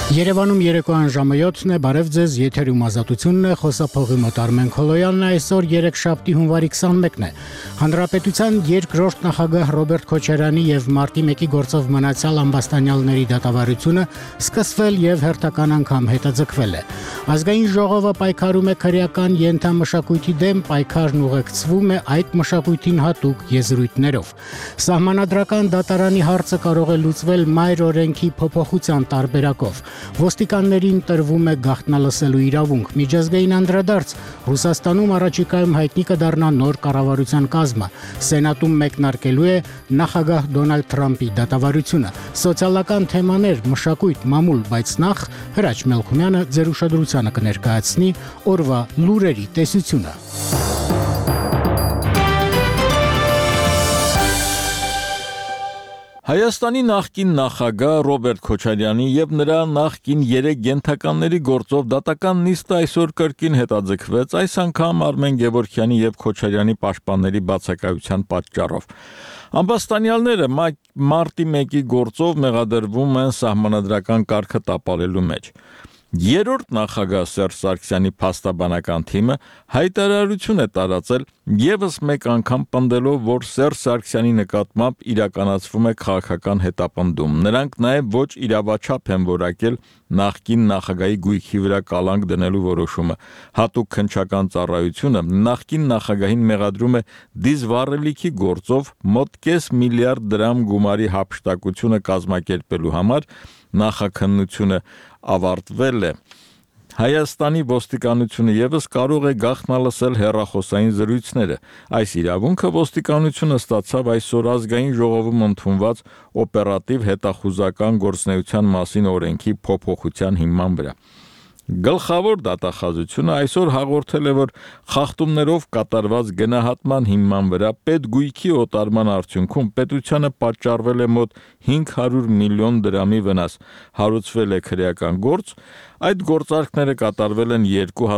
Երևանում երեկոյան ժամը 7-ն է, բարև ձեզ, եթերում ազատությունն է, խոսափողի մոտ Արմեն Քոլոյանն է, այսօր երեքշաբթի հունվարի 21-ն է։ Հանրապետության երկրորդ նախագահ Ռոբերտ Քոչարյանի եւ մարտի 1-ի գործով մնացյալ ամբաստանյալների դատավարությունը սկսվել եւ հերթական անգամ հետաձգվել է։ Ազգային ժողովը պայքարում է քրեական ենթամշակույթի դեմ, պայքարն ուղեկցվում է այդ մշակույթին հատուկ եզրույթներով։ Սահմանադրական դատարանի հարցը կարող է լուծվել մայր օրենքի փոփոխության տարբերակով։ Ոստիկաններին տրվում է գաղտնալսելու իրավունք։ Միջազգային անդրադարձ Ռուսաստանում առաջիկայում հայտնի կդառնա նոր կառավարության կազմը։ Սենատում մեկնարկելու է նախագահ Դոնալդ Թրամփի դատավարությունը։ Սոցիալական թեմաներ, մշակույթ, մամուլ, բայց նախ Հրաչ Մելքումյանը ձեր ուշադրությանը կներկայացնի օրվա լուրերի տեսությունը։ Հայաստանի նախկին նախագահ Ռոբերտ Քոչարյանի եւ նրա նախկին 3 ենթականների գործով դատական նիստը այսօր կրկին հետաձգվեց, այս անգամ Արմեն Գևորգյանի եւ Քոչարյանի պաշտպանների բացակայության պատճառով։ Ամբաստանյալները մարտի 1-ի գործով մեղադրվում են սահմանադրական կարգը տապալելու մեջ։ Երրորդ նախագահ Սերժ Սարգսյանի փաստաբանական թիմը հայտարարություն է տարածել եւս մեկ անգամ պնդելով, որ Սերժ Սարգսյանի նկատմամբ իրականացվում է քաղաքական հետապնդում։ Նրանք նաեւ ոչ իրավաչափ են որակել նախկին նախագահի գույքի վրա կալանք դնելու որոշումը։ Հատուկ քննչական ծառայությունը նախկին նախագահին մեղադրում է դիզվառելիքի գործով մոտ կես միլիարդ դրամ գումարի հափշտակությունը կազմակերպելու համար։ Նախաքննությունը ավարտվել է։ Հայաստանի ոստիկանությունը եւս կարող է գաղտնալսել հեռախոսային զրույցները։ Այս իրավունքը ոստիկանությունը ստացավ այսօր ազգային ժողովում ընդունված օպերատիվ հետախուզական գործունեության մասին օրենքի փոփոխության հիման վրա։ Գլխավոր դատախազությունը այսօր հաղորդել է, որ խախտումներով կատարված գնահատման հիման վրա պետգույքի օտարման արդյունքում պետությանը պատճառվել է մոտ 500 միլիոն դրամի վնաս, հարուցվել է քրեական գործ, այդ գործարքները կատարվել են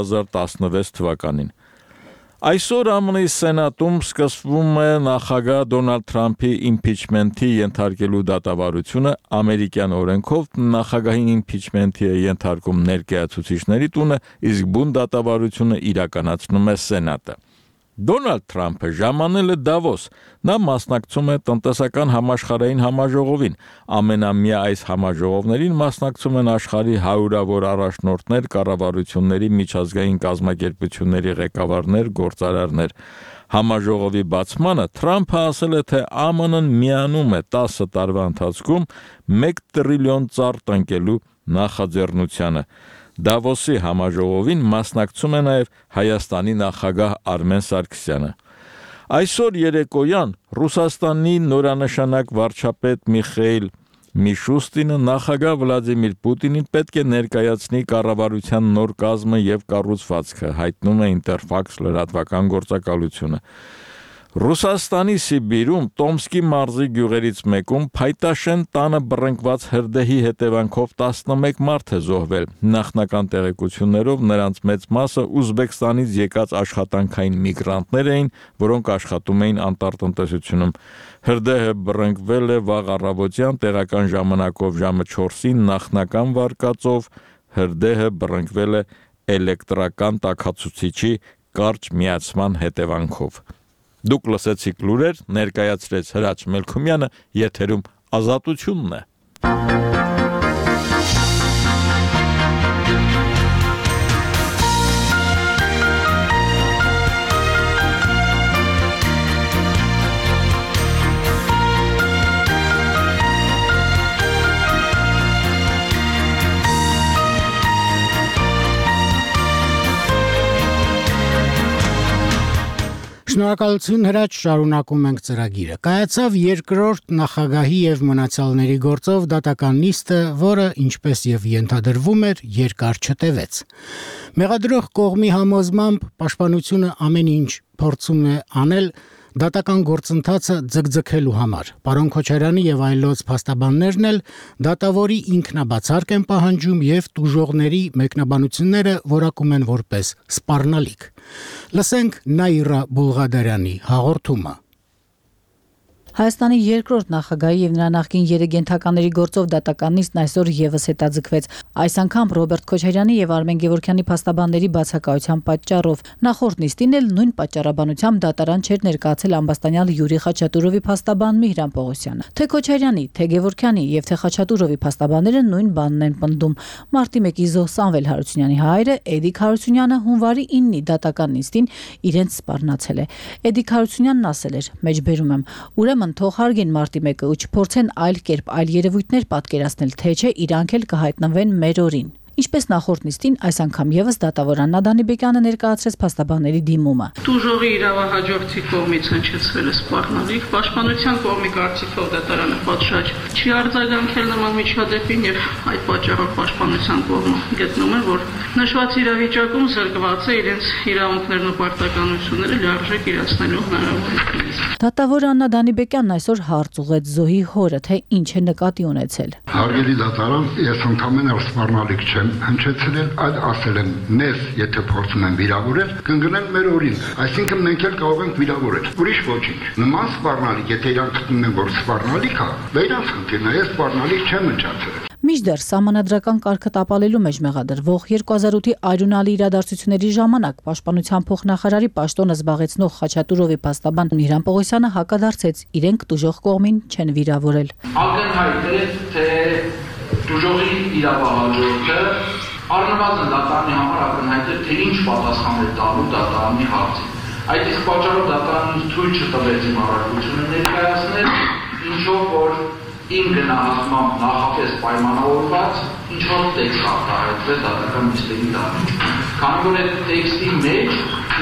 2016 թվականին։ Այսօր ԱՄՆ-ի Սենատում սկսվում է նախագահ Դոնալդ Թրամփի իմպիչմենթի ենթարկելու դատավարությունը ամերիկյան օրենքով նախագահին իմպիչմենթի է ենթարկում ներկայացուցիչների տունը, իսկ բուն դատավարությունը իրականացնում է Սենատը։ Դոնալդ Թրամփը ժամանել է Դավոս, նա մասնակցում է տնտեսական համաշխարհային համաժողովին, ամենամյա այս համաժողովներին մասնակցում են աշխարհի հարյուրավոր առաջնորդներ, կառավարությունների, միջազգային կազմակերպությունների ղեկավարներ, գործարարներ։ Համաժողովի բացմանը Թրամփը ասել է, թե ԱՄՆ-ն միանում է 10 տարվա ընթացքում 1 տրիլիոն ծառ տնկելու նախաձեռնությանը։ Դավոսի համաժողովին մասնակցում է նաև Հայաստանի նախագահ Արմեն Սարգսյանը։ Այսօր երեկոյան Ռուսաստանի նորանշանակ վարչապետ Միխայիլ Միշուստինը նախագահ Վլադիմիր Պուտինին պետք է ներկայացնի կառավարության նոր կազմը եւ կառուցվածքը, հայտնում է Ինտերֆաքս լրատվական գործակալությունը։ Ռուսաստանի Սիբիրում Տոմսկի մարզի գյուղերից մեկում փայտաշեն տանը բռնկված հրդեհի հետևանքով 11 մարդ է զոհվել։ Նախնական տեղեկություններով նրանց մեծ մասը Ուզբեկստանից եկած աշխատանքային միգրանտներ էին, որոնք աշխատում էին անտառտնտեսությունում։ Հրդեհը բռնկվել է վաղ առավոտյան տեղական ժամանակով ժամը 4-ին նախնական վարկածով։ Հրդեհը բռնկվել է էլեկտրական տաքացուցիչի կարճ միացման հետևանքով։ Դուք լսեցիք լուրեր, ներկայացրեց Հրաչ Մելքումյանը, եթերում ազատությունն է։ Շնորհակալություն Հրաչ, շարունակում ենք ծրագիրը։ Կայացավ երկրորդ նախագահի եւ մնացյալների գործով դատական նիստը, որը, ինչպես եւ ենթադրվում էր, երկար չտևեց։ Մեղադրող կողմի համոզմամբ պաշտպանությունը ամեն ինչ փորձում է անել դատական գործընթացը ձգձգելու համար։ Պարոն Քոչարյանի եւ այլոց փաստաբաններն էլ դատավորի ինքնաբացարկ են պահանջում եւ տուժողների մեկնաբանությունները որակում են որպես սպառնալիք։ Լսենք Նաիրա Բուլղադարյանի հաղորդումը։ Հայաստանի երկրորդ նախագահի եւ նրա նախկին 3 ենթականների գործով դատական նիստն այսօր եւս հետաձգվեց։ Այս անգամ Ռոբերտ Քոչարյանի եւ Արմեն Գևորգյանի փաստաբանների բացակայության պատճառով։ Նախորդ նիստին էլ նույն պատճառաբանությամբ դատարան չէր ներկայացել ամբաստանյալ Յուրի Խաչատուրովի փաստաբան Միհրան Պողոսյանը։ Թե Քոչարյանի, թե Գևորգյանի եւ թե Խաչատուրովի փաստաբանները նույն բանն են պնդում։ Մարտի 1-ի զոհ Սամվել Հարությունյանի հայրը Էդիկ Հարությունյանը հունվարի 9-ի դատական նիստին իրենց սպառնացել է։ Էդիկ Հարությունյանն ասել էր. «Մեջբերում եմ, ուրեմն թող հարգեն մարտի 1-ը ու չփորձեն այլ կերպ այլ երևույթներ պատկերացնել, թե չէ իրանք էլ կհայտնվեն մեր օրին»։ Ինչպես նախորդ նիստին, այս անգամ եւս դատավոր Աննա Դանիբեկյանը ներկայացրեց փաստաբանների դիմումը։ Տուժողի իրավահաջորդի կողմից հնչեցվել է սպառնալիք, պաշտպանության կողմի կարծիքով դատարանը պատշաճ չի արձագանքել նման միջադեպին եւ այդ պատճառով պաշտպանության կողմը գտնում է, որ նշված իրավիճակում զրկված է իրենց իրավունքներն ու պարտականությունները լիարժեք իրացնելու հնարավորությունից։ Դատավոր Աննա Դանիբեկյանն այսօր հարց ուղղեց զոհի հորը, թե ինչ է նկատի ունեցել։ Հարգելի դատարան, ես ընդհանրապես սպառնալիք չեմ հնչեցրել, այլ ասել եմ, մեզ եթե փորձում են վիրավորել, կընկնեն մեր օրին, այսինքն մենք էլ կարող ենք վիրավորել։ Ուրիշ ոչինչ։ Նման սպառնալիք, եթե իրանք գտնում են, որ սպառնալիք է, դա իրանք խնդիրն է, ես սպառնալիք չեմ հնչացրել։ Մինչդեռ սահմանադրական կարգը տապալելու մեջ մեղադրվող 2008-ի արյունալի իրադարձությունների ժամանակ պաշտպանության փոխնախարարի պաշտոնը զբաղեցնող Խաչատուրովի փաստաբան Միհրան Պողոսյանը հակադարձեց, իրենք տուժող կողմին չեն վիրավորել։ Ակնհայտ է, թե տուժողի իրավահաջորդը առնվազն դատարանի համար ակնհայտ է, թե ինչ պատասխան է տալու դատարանի հարցին։ Այդ իսկ պատճառով դատարանին թույլ չտվեց իմ առարկությունը ներկայացնել, ինչով որ իմ գնահատմամբ նախապես պայմանավորված ինչ-որ տեքստ արտահայտվեց դատական նիստերի դահլիճում։ Քանի որ այդ տեքստի մեջ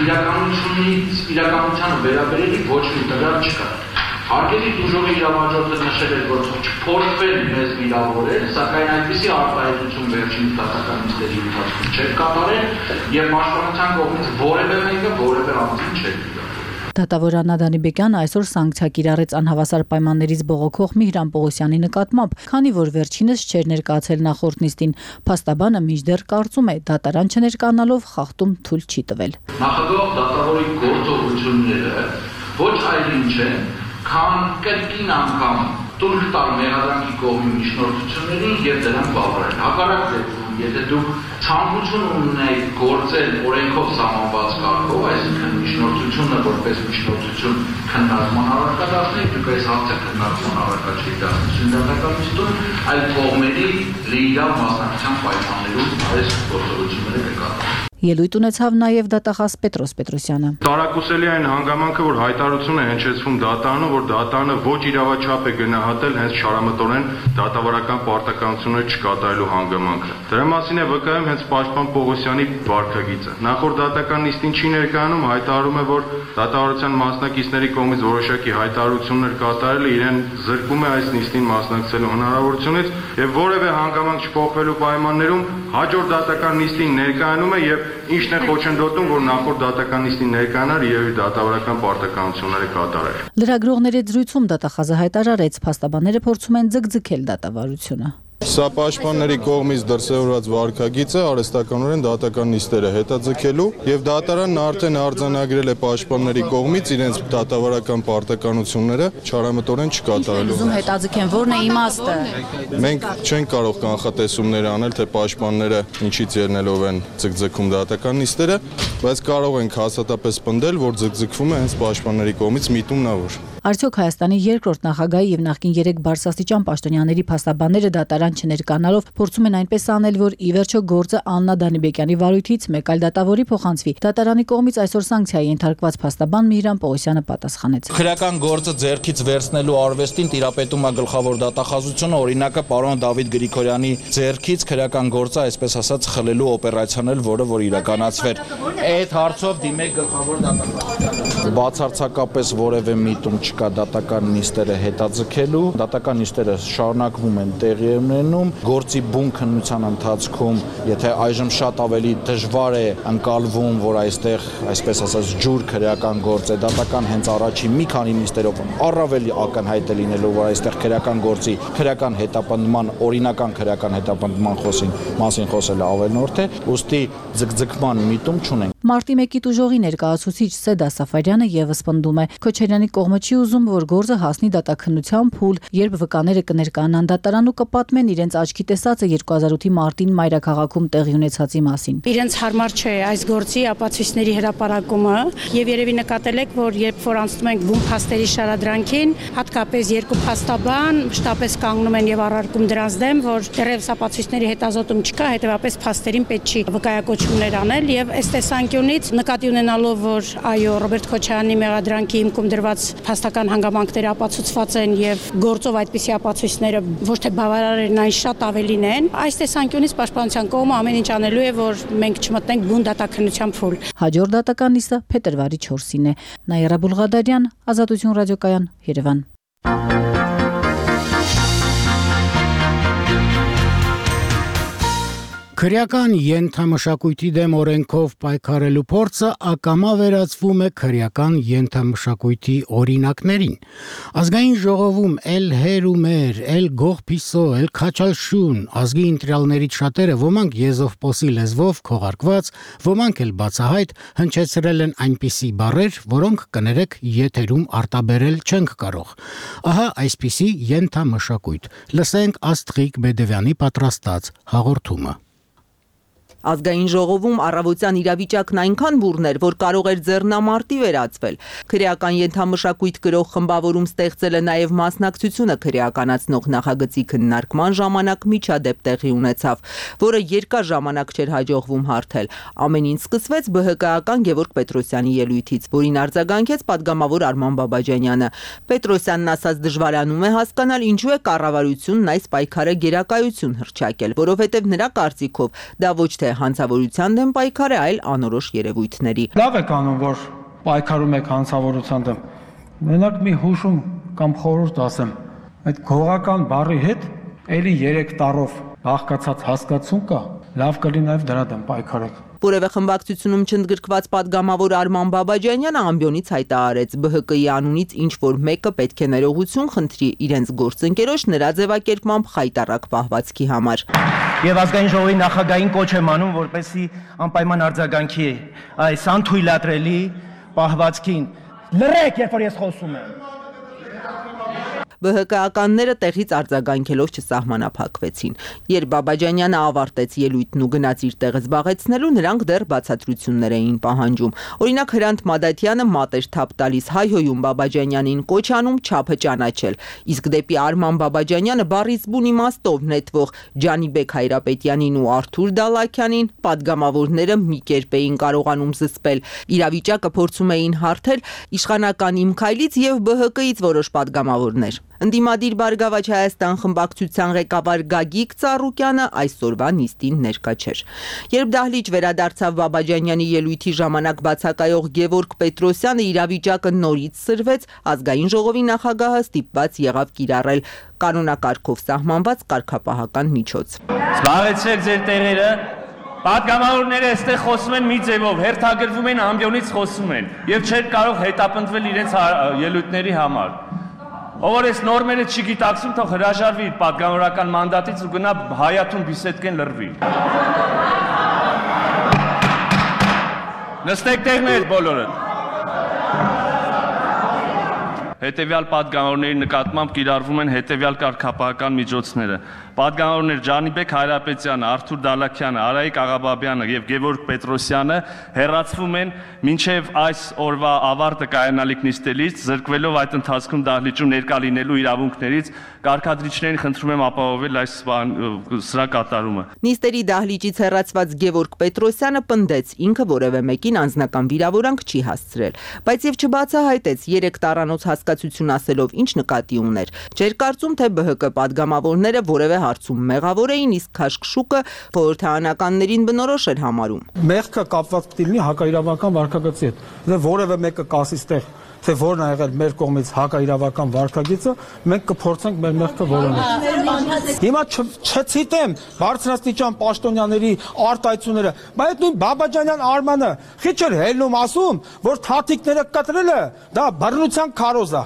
իրականությանը վերաբերելի ոչ մի տվյալ չկա։ Հարգելի տուժողի իրավահաջորդը նշել էր, որ չփորձվեն մեզ վիրավորել, սակայն այդպիսի արտահայտություն վերջին դատական նիստերի ընթացքում չէր կատարել եւ պաշտպանության կողմից որևէ մեկը որևէ անձին չէր վիրավորել։ Դատավոր Աննա Դանիբեկյանը այսօր սանկցիա կիրառեց անհավասար պայմաններից բողոքող Միհրան Պողոսյանի նկատմամբ, քանի որ վերջինս չէր ներկայացել նախորդ նիստին։ Փաստաբանը մինչդեռ կարծում է, դատարան չներկայանալով խախտում թույլ չի տվել։ Նախագահ դատավորի գործողությունները ոչ այլ ինչ են, քան կրկին անգամ տուր տալ մեղադրանքի կողմի միջնորդություններին եւ դրանք բավարարել։ Հակառակ դեպքում, եթե դուք ցանկություն ունենայիք գործել օրենքով սահմանված կարգով, այսինքն միջնորդությունը որպես միջնորդություն քննարկման առարկա դարձնել, դուք այս հարցը քննարկման առարկա չեք դարձնում դատական նիստում, այլ կողմերի լիիրավ մասնակցության պայմաններում այս գործողությունները կկատարվեն։ Ելույթ ունեցավ նաև դատախազ Պետրոս Պետրոսյանը։ Տարակուսելի այն հանգամանքը, որ հայտարարություն է հնչեցվում դատարանը, որ դատարանը ոչ իրավաչափ է գնահատել հենց շարամտորեն դատավարական պարտականությունները չկատարելու հանգամանքը։ Դրա մասին է վկայում հենց պաշտպան Պողոսյանի վարքագիծը։ Նախորդ դատական նիստին չի ներկայանում, հայտարարում է, որ դատավարության մասնակիցների կողմից որոշակի հայտարարություններ կատարելը իրեն զրկում է այս նիստին մասնակցելու հնարավորությունից եւ որևէ հանգամանք չփոխվելու պայմաններում հաջորդ դատական նիստին ներկայանում է եւ ինչն է խոչընդոտում, որ նախորդ դատական նիստին ներկայանար եւ իր դատավարական պարտականությունները կատարել։ Լրագրողների զրույցում դատախազը հայտարարեց, փաստաբանները փորձում են ձգձգել դատավարությունը։ Սա պաշտպանների կողմից դրսևորված վարքագիծ է արհեստականորեն դատական նիստերը հետաձգելու եւ դատարանն արդեն արձանագրել է պաշտպանների կողմից իրենց դատավարական պարտականությունները չարամտորեն չկատարելու։ Ուզում հետաձգեն, ո՞րն է իմաստը։ Մենք չենք կարող կանխատեսումներ անել, թե պաշտպանները ինչից ելնելով են ձգձգում դատական նիստերը, բայց կարող ենք հաստատապես պնդել, որ ձգձգվում է հենց պաշտպանների կողմից միտումնավոր։ Արդյոք Հայաստանի երկրորդ նախագահի եւ նախկին 3 բարձրաստիճան պաշտոնյաների փաստաբանները դատարան չներկանալով փորձում են այնպես անել, որ ի վերջո գործը Աննա Դանիբեկյանի վարույթից մեկ այլ դատավորի փոխանցվի։ Դատարանի կողմից այսօր սանկցիայի ենթարկված փաստաբան Միհրան Պողոսյանը պատասխանեց։ Քրեական գործը ձեռքից վերցնելու արվեստին տիրապետում է գլխավոր դատախազությունը, օրինակը պարոն Դավիթ Գրիգորյանի ձեռքից քրեական գործը, այսպես ասած, խլելու օպերացիան էլ, որը որ իրականացվեր։ Այդ հարցով դիմեք գլխավոր դատախազությանը։ Բացարձակապես որևէ միտում չկա դատական նիստերը հետաձգելու, դատական նիստերը շարունակվում են տեղի ունենում, գործի բուն քննության ընթացքում, եթե այժմ շատ ավելի դժվար է ընկալվում, որ այստեղ, այսպես ասած, ջուր քրեական գործ է, դատական հենց առաջի մի քանի նիստերով առավել ակնհայտ է լինելու, որ այստեղ քրեական գործի, քրեական հետապնդման, օրինական քրեական հետապնդման մասին խոսելը ավելնորդ է, ուստի ձգձգման միտում չունենք։ Մարտի 1-ի տուժողի ներկայացուցիչ Սեդա Սաֆարյանը եւս պնդում է. Քոչարյանի կողմը չի ուզում, որ գործը հասնի դատաքննության փուլ, երբ վկաները կներկայանան դատարան ու կպատմեն իրենց աչքի տեսածը 2008-ի մարտին մայրաքաղաքում տեղի ունեցածի մասին։ Իրենց հարմար չէ այս գործի ապացույցների հրապարակումը եւ երևի նկատել եք, որ երբ որ անցնում ենք բուն փաստերի շարադրանքին, հատկապես երկու փաստաբան շտապես կանգնում են եւ առարկում դրանց դեմ, որ դեռևս ապացույցների հետազոտում չկա, հետեւաբար փաստերին պետք չի վկայակոչումներ անել եւ այս տեսանկյունից նկատի ունենալով, որ այո, Ռոբերտ Քոչարյանի մեղադրանքի հիմքում դրված փաստական հանգամանքները ապացուցված են եւ գործով այդպիսի ապացույցները ոչ թե բավարար են, այն շատ ավելին են։ Այս տեսանկյունից պաշտպանության կողմը ամեն ինչ անելու է, որ մենք չմտնենք բուն դատաքննության փուլ։ Հաջորդ դատական նիստը փետրվարի 4-ին է։ Նաիրա Բուլղադարյան, Ազատություն ռադիոկայան, Երևան։ Քրեական ենթամշակույթի դեմ օրենքով պայքարելու փորձը ակամա վերածվում է քրեական ենթամշակույթի օրինակներին։ Ազգային ժողովում էլ հեր ու մեր, էլ գող փիսո, էլ քաչալշուն, ազգի ինտրիալներից շատերը ոմանք եզովպոսի լեզվով քողարկված, ոմանք էլ բացահայտ հնչեցրել են այնպիսի բառեր, որոնք կներեք եթերում արտաբերել չենք կարող։ Ահա այսպիսի ենթամշակույթ։ Լսենք Աստղիկ Բեդևյանի պատրաստած հաղորդումը։ Ազգային ժողովում առավոտյան իրավիճակն այնքան բուռն էր, որ կարող էր ձեռնամարտի վերածվել։ Քրեական ենթամշակույթ գրող խմբավորում ստեղծել է նաև մասնակցությունը քրեականացնող նախագծի քննարկման ժամանակ միջադեպ տեղի ունեցավ, որը երկար ժամանակ չէր հաջողվում հարթել։ Ամեն ինչ սկսվեց ԲՀԿ-ական Գևորգ Պետրոսյանի ելույթից, որին արձագանքեց պատգամավոր Արման Բաբաջանյանը։ Պետրոսյանն ասաց դժվարանում է հասկանալ, ինչու է կառավարությունն այս պայքարը գերակայություն հռչակել, որովհետև նրա կարծիքով դա ոչ թե հանցավորության դեմ պայքար է, այլ անորոշ երևույթների։ Լավ եք անում, որ պայքարում եք հանցավորության դեմ։ Մենակ մի հուշում կամ խորհուրդ ասեմ, այդ գողական բառի հետ էլի 3 տարով աղքացած հասկացում կա, լավ կլինի նաև դրա դեմ պայքարեք։ Որևէ խմբակցությունում չընդգրկված պատգամավոր Արման Բաբաջանյանը ամբիոնից հայտարարեց ԲՀԿ-ի անունից ինչ որ մեկը պետք է ներողություն խնդրի իրենց գործընկերոջ նրա ձևակերպմամբ խայտառակ պահվածքի համար։ Եվ ազգային ժողովի նախագահին կոչ եմ անում, որպեսզի անպայման արձագանքի այս անթույլատրելի պահվածքին։ Լռեք, երբ որ ես խոսում եմ։ ԲՀԿ-ականները տեղից արձագանքելով չսահմանափակվեցին։ Երբ Բաբաջանյանը ավարտեց ելույթն ու գնաց իր տեղը զբաղեցնելու, նրանք դեռ բացատրություններ էին պահանջում։ Օրինակ Հրանտ Մադաթյանը մատ էր թափ տալիս, հայհոյում Բաբաջանյանին կոչ անում չափը ճանաչել։ Իսկ դեպի Արման Բաբաջանյանը բառից բուն իմաստով նետվող Ջանիբեկ Հայրապետյանին ու Արթուր Դալաքյանին պատգամավորները մի կերպ էին կարողանում զսպել։ Իրավիճակը փորձում էին հարթել իշխանական Իմ քայլից եւ ԲՀԿ-ից որոշ պատգամավորներ։ Ընդդիմադիր Բարգավաճ Հայաստան խմբակցության ղեկավար Գագիկ Ծառուկյանը այսօրվա նիստին ներկա չէր։ Երբ դահլիճ վերադարձավ Բաբաջանյանի ելույթի ժամանակ բացակայող Գևորգ Պետրոսյանը, իրավիճակը նորից սրվեց, ազգային ժողովի նախագահը ստիպված եղավ կիրառել կանոնակարգով սահմանված կարգապահական միջոց։ Զբաղեցրեք ձեր տեղերը։ Պատգամավորները այստեղ խոսում են մի ձևով, հերթագրվում են ամբիոնից խոսում են եւ չեն կարող հետապնդվել իրենց ելույթների համար։ Ով որ այս նորմերը չգիտակցում, թող հրաժարվի իր պատգամավորական մանդատից ու գնա Հայաթուն Բիսեդկեն լրվի։ Նստեք տեղներ բոլորը։ Հետևյալ պատգամավորների նկատմամբ կիրառվում են հետևյալ կարգապահական միջոցները։ Պատգամավորներ Ջանիբեկ Հայրապետյանը, Արթուր Դալաքյանը, Արայիկ Աղաբաբյանը եւ Գևորգ Պետրոսյանը հեռացվում են մինչեւ այս օրվա ավարտը կայանալիք նիստելից, զրկվելով այդ ընթացքում դահլիճում ներկա լինելու իրավունքներից, կարգադրիչներին խնդրում եմ ապահովել այս սրա կատարումը։ Նիստերի դահլիճից հեռացված Գևորգ Պետրոսյանը պնդեց, ինքը որևէ մեկին անձնական վիրավորանք չի հասցրել, բայց եւ չբացահայտեց 3 տարանոց հասկացություն ասելով ինչ նկատի ուներ։ Չէր կարծում, թե ԲՀԿ պատգամավորները որևէ հարցում մեղավոր էին, իսկ քաշքշուկը խորհրդարանականներին բնորոշ էր համարում։ Մեղքը կապված պիտի լինի հակաիրավական վարքագծի հետ։ Դե որևէ մեկը կասի ստեղ, թե որն ա եղել մեր կողմից հակաիրավական վարքագիծը, մենք կփորձենք մեր մեղքը որոնել։ Հիմա չցիտեմ բարձրաստիճան պաշտոնյաների արտահայտությունները, բայց նույն Բաբաջանյան Արմանը քիչ էր հելնում ասում, որ թաթիկները կտրելը դա բռնության քարոզ է։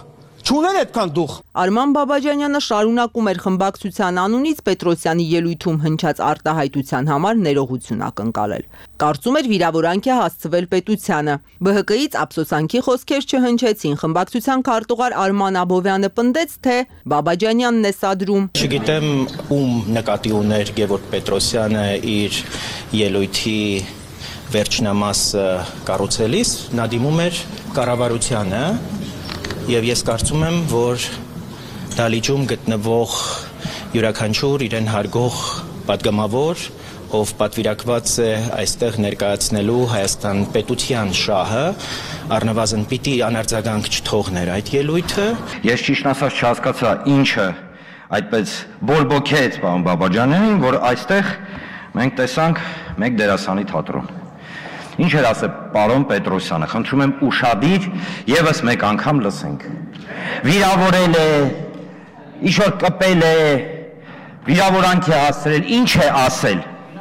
Չունեն այդքան դուխ։ Արման Բաբաջանյանը շարունակում էր խմբակցության անունից Պետրոսյանի ելույթում հնչած արտահայտության համար ներողություն ակնկալել։ Կարծում էր վիրավորանքի հասցվել պետությանը։ ԲՀԿ-ից ափսոսանքի խոսքեր չհնչեցին։ Խմբակցության քարտուղար Արման Աբովյանը պնդեց, թե Բաբաջանյանն է սադրում։ Չգիտեմ ում նկատի ուներ Գևորգ Պետրոսյանը իր ելույթի վերջնամասը կառուցելիս, նա դիմում էր կառավարությանը, եւ ես կարծում եմ, որ դալիճում գտնվող յուրաքանչյուր իրեն հարգող պատգամավոր, ով պատվիրակված է այստեղ ներկայացնելու Հայաստան պետության շահը, առնվազն պիտի անարձագանք չթողներ այդ ելույթը։ Ես ճիշտ ասած չհասկացա ինչը այդպես բորբոքեց պարոն Բաբաջանյանին, որ այստեղ մենք տեսանք մեկ դերասանի թատրոն։ Ինչ էր ասել պարոն Պետրոսյանը, խնդրում եմ ուշադիր եւս մեկ անգամ լսենք։ Վիրավորել է, ինչ-որ կպել է, վիրավորանքի հասցրել, ինչ է ասել։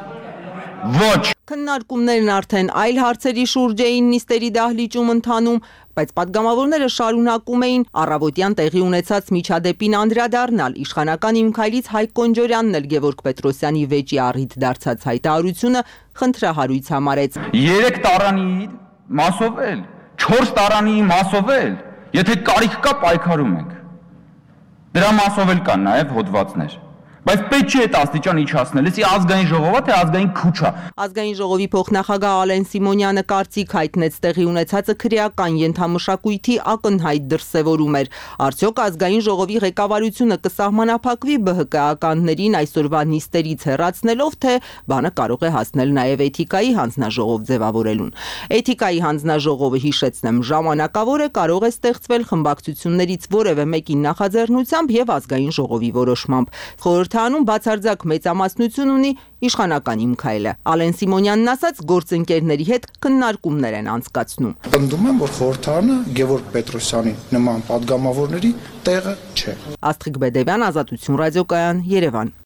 Ոչ։ Քննարկումներն արդեն այլ հարցերի շուրջ էին նիստերի դահլիճում ընթանում, բայց պատգամավորները շարունակում էին առավոտյան տեղի ունեցած միջադեպին անդրադառնալ։ Իշխանական Իմ քայլից Հայկ Կոնջորյանն էլ Գևորգ Պետրոսյանի վեճի առիթ դարձած հայտարարությունը խնդրահարույց համարեց։ 3 տարանի մասով էլ, 4 տարանի մասով էլ, եթե կարիք կա պայքարում ենք։ Դրա մասով էլ կան նաև հոդվածներ։ Բայց պետք չէ այդ աստիճան իջացնել, էսի ազգային ժողովա թե ազգային քուչա։ Ազգային ժողովի փոխնախագահ Ալեն Սիմոնյանը կարծիք հայտնեց տեղի ունեցածը քրեական ենթամշակույթի ակնհայտ դրսևորում էր։ Արդյոք ազգային ժողովի ղեկավարությունը կսահմանափակվի ԲՀԿ-ականներին այսօրվա նիստերից հեռացնելով, թե բանը կարող է հասնել նաև էթիկայի հանձնաժողով ձևավորելուն։ Էթիկայի հանձնաժողովը, հիշեցնեմ, ժամանակավոր է, կարող է ստեղծվել խմբակցություններից որևէ մեկին նախաձեռնությամբ եւ ազգային ժողովի որոշմամբ։ Խորհրդանում բացարձակ մեծամասնություն ունի իշխանական Իմ քայլը։ Ալեն Սիմոնյանն ասաց, գործընկերների հետ քննարկումներ են անցկացնում։ Պնդում եմ, որ խորհրդարանը Գևորգ Պետրոսյանի նման պատգամավորների տեղը չէ։ Աստղիկ Բեդևյան, Ազատություն ռադիոկայան, Երևան։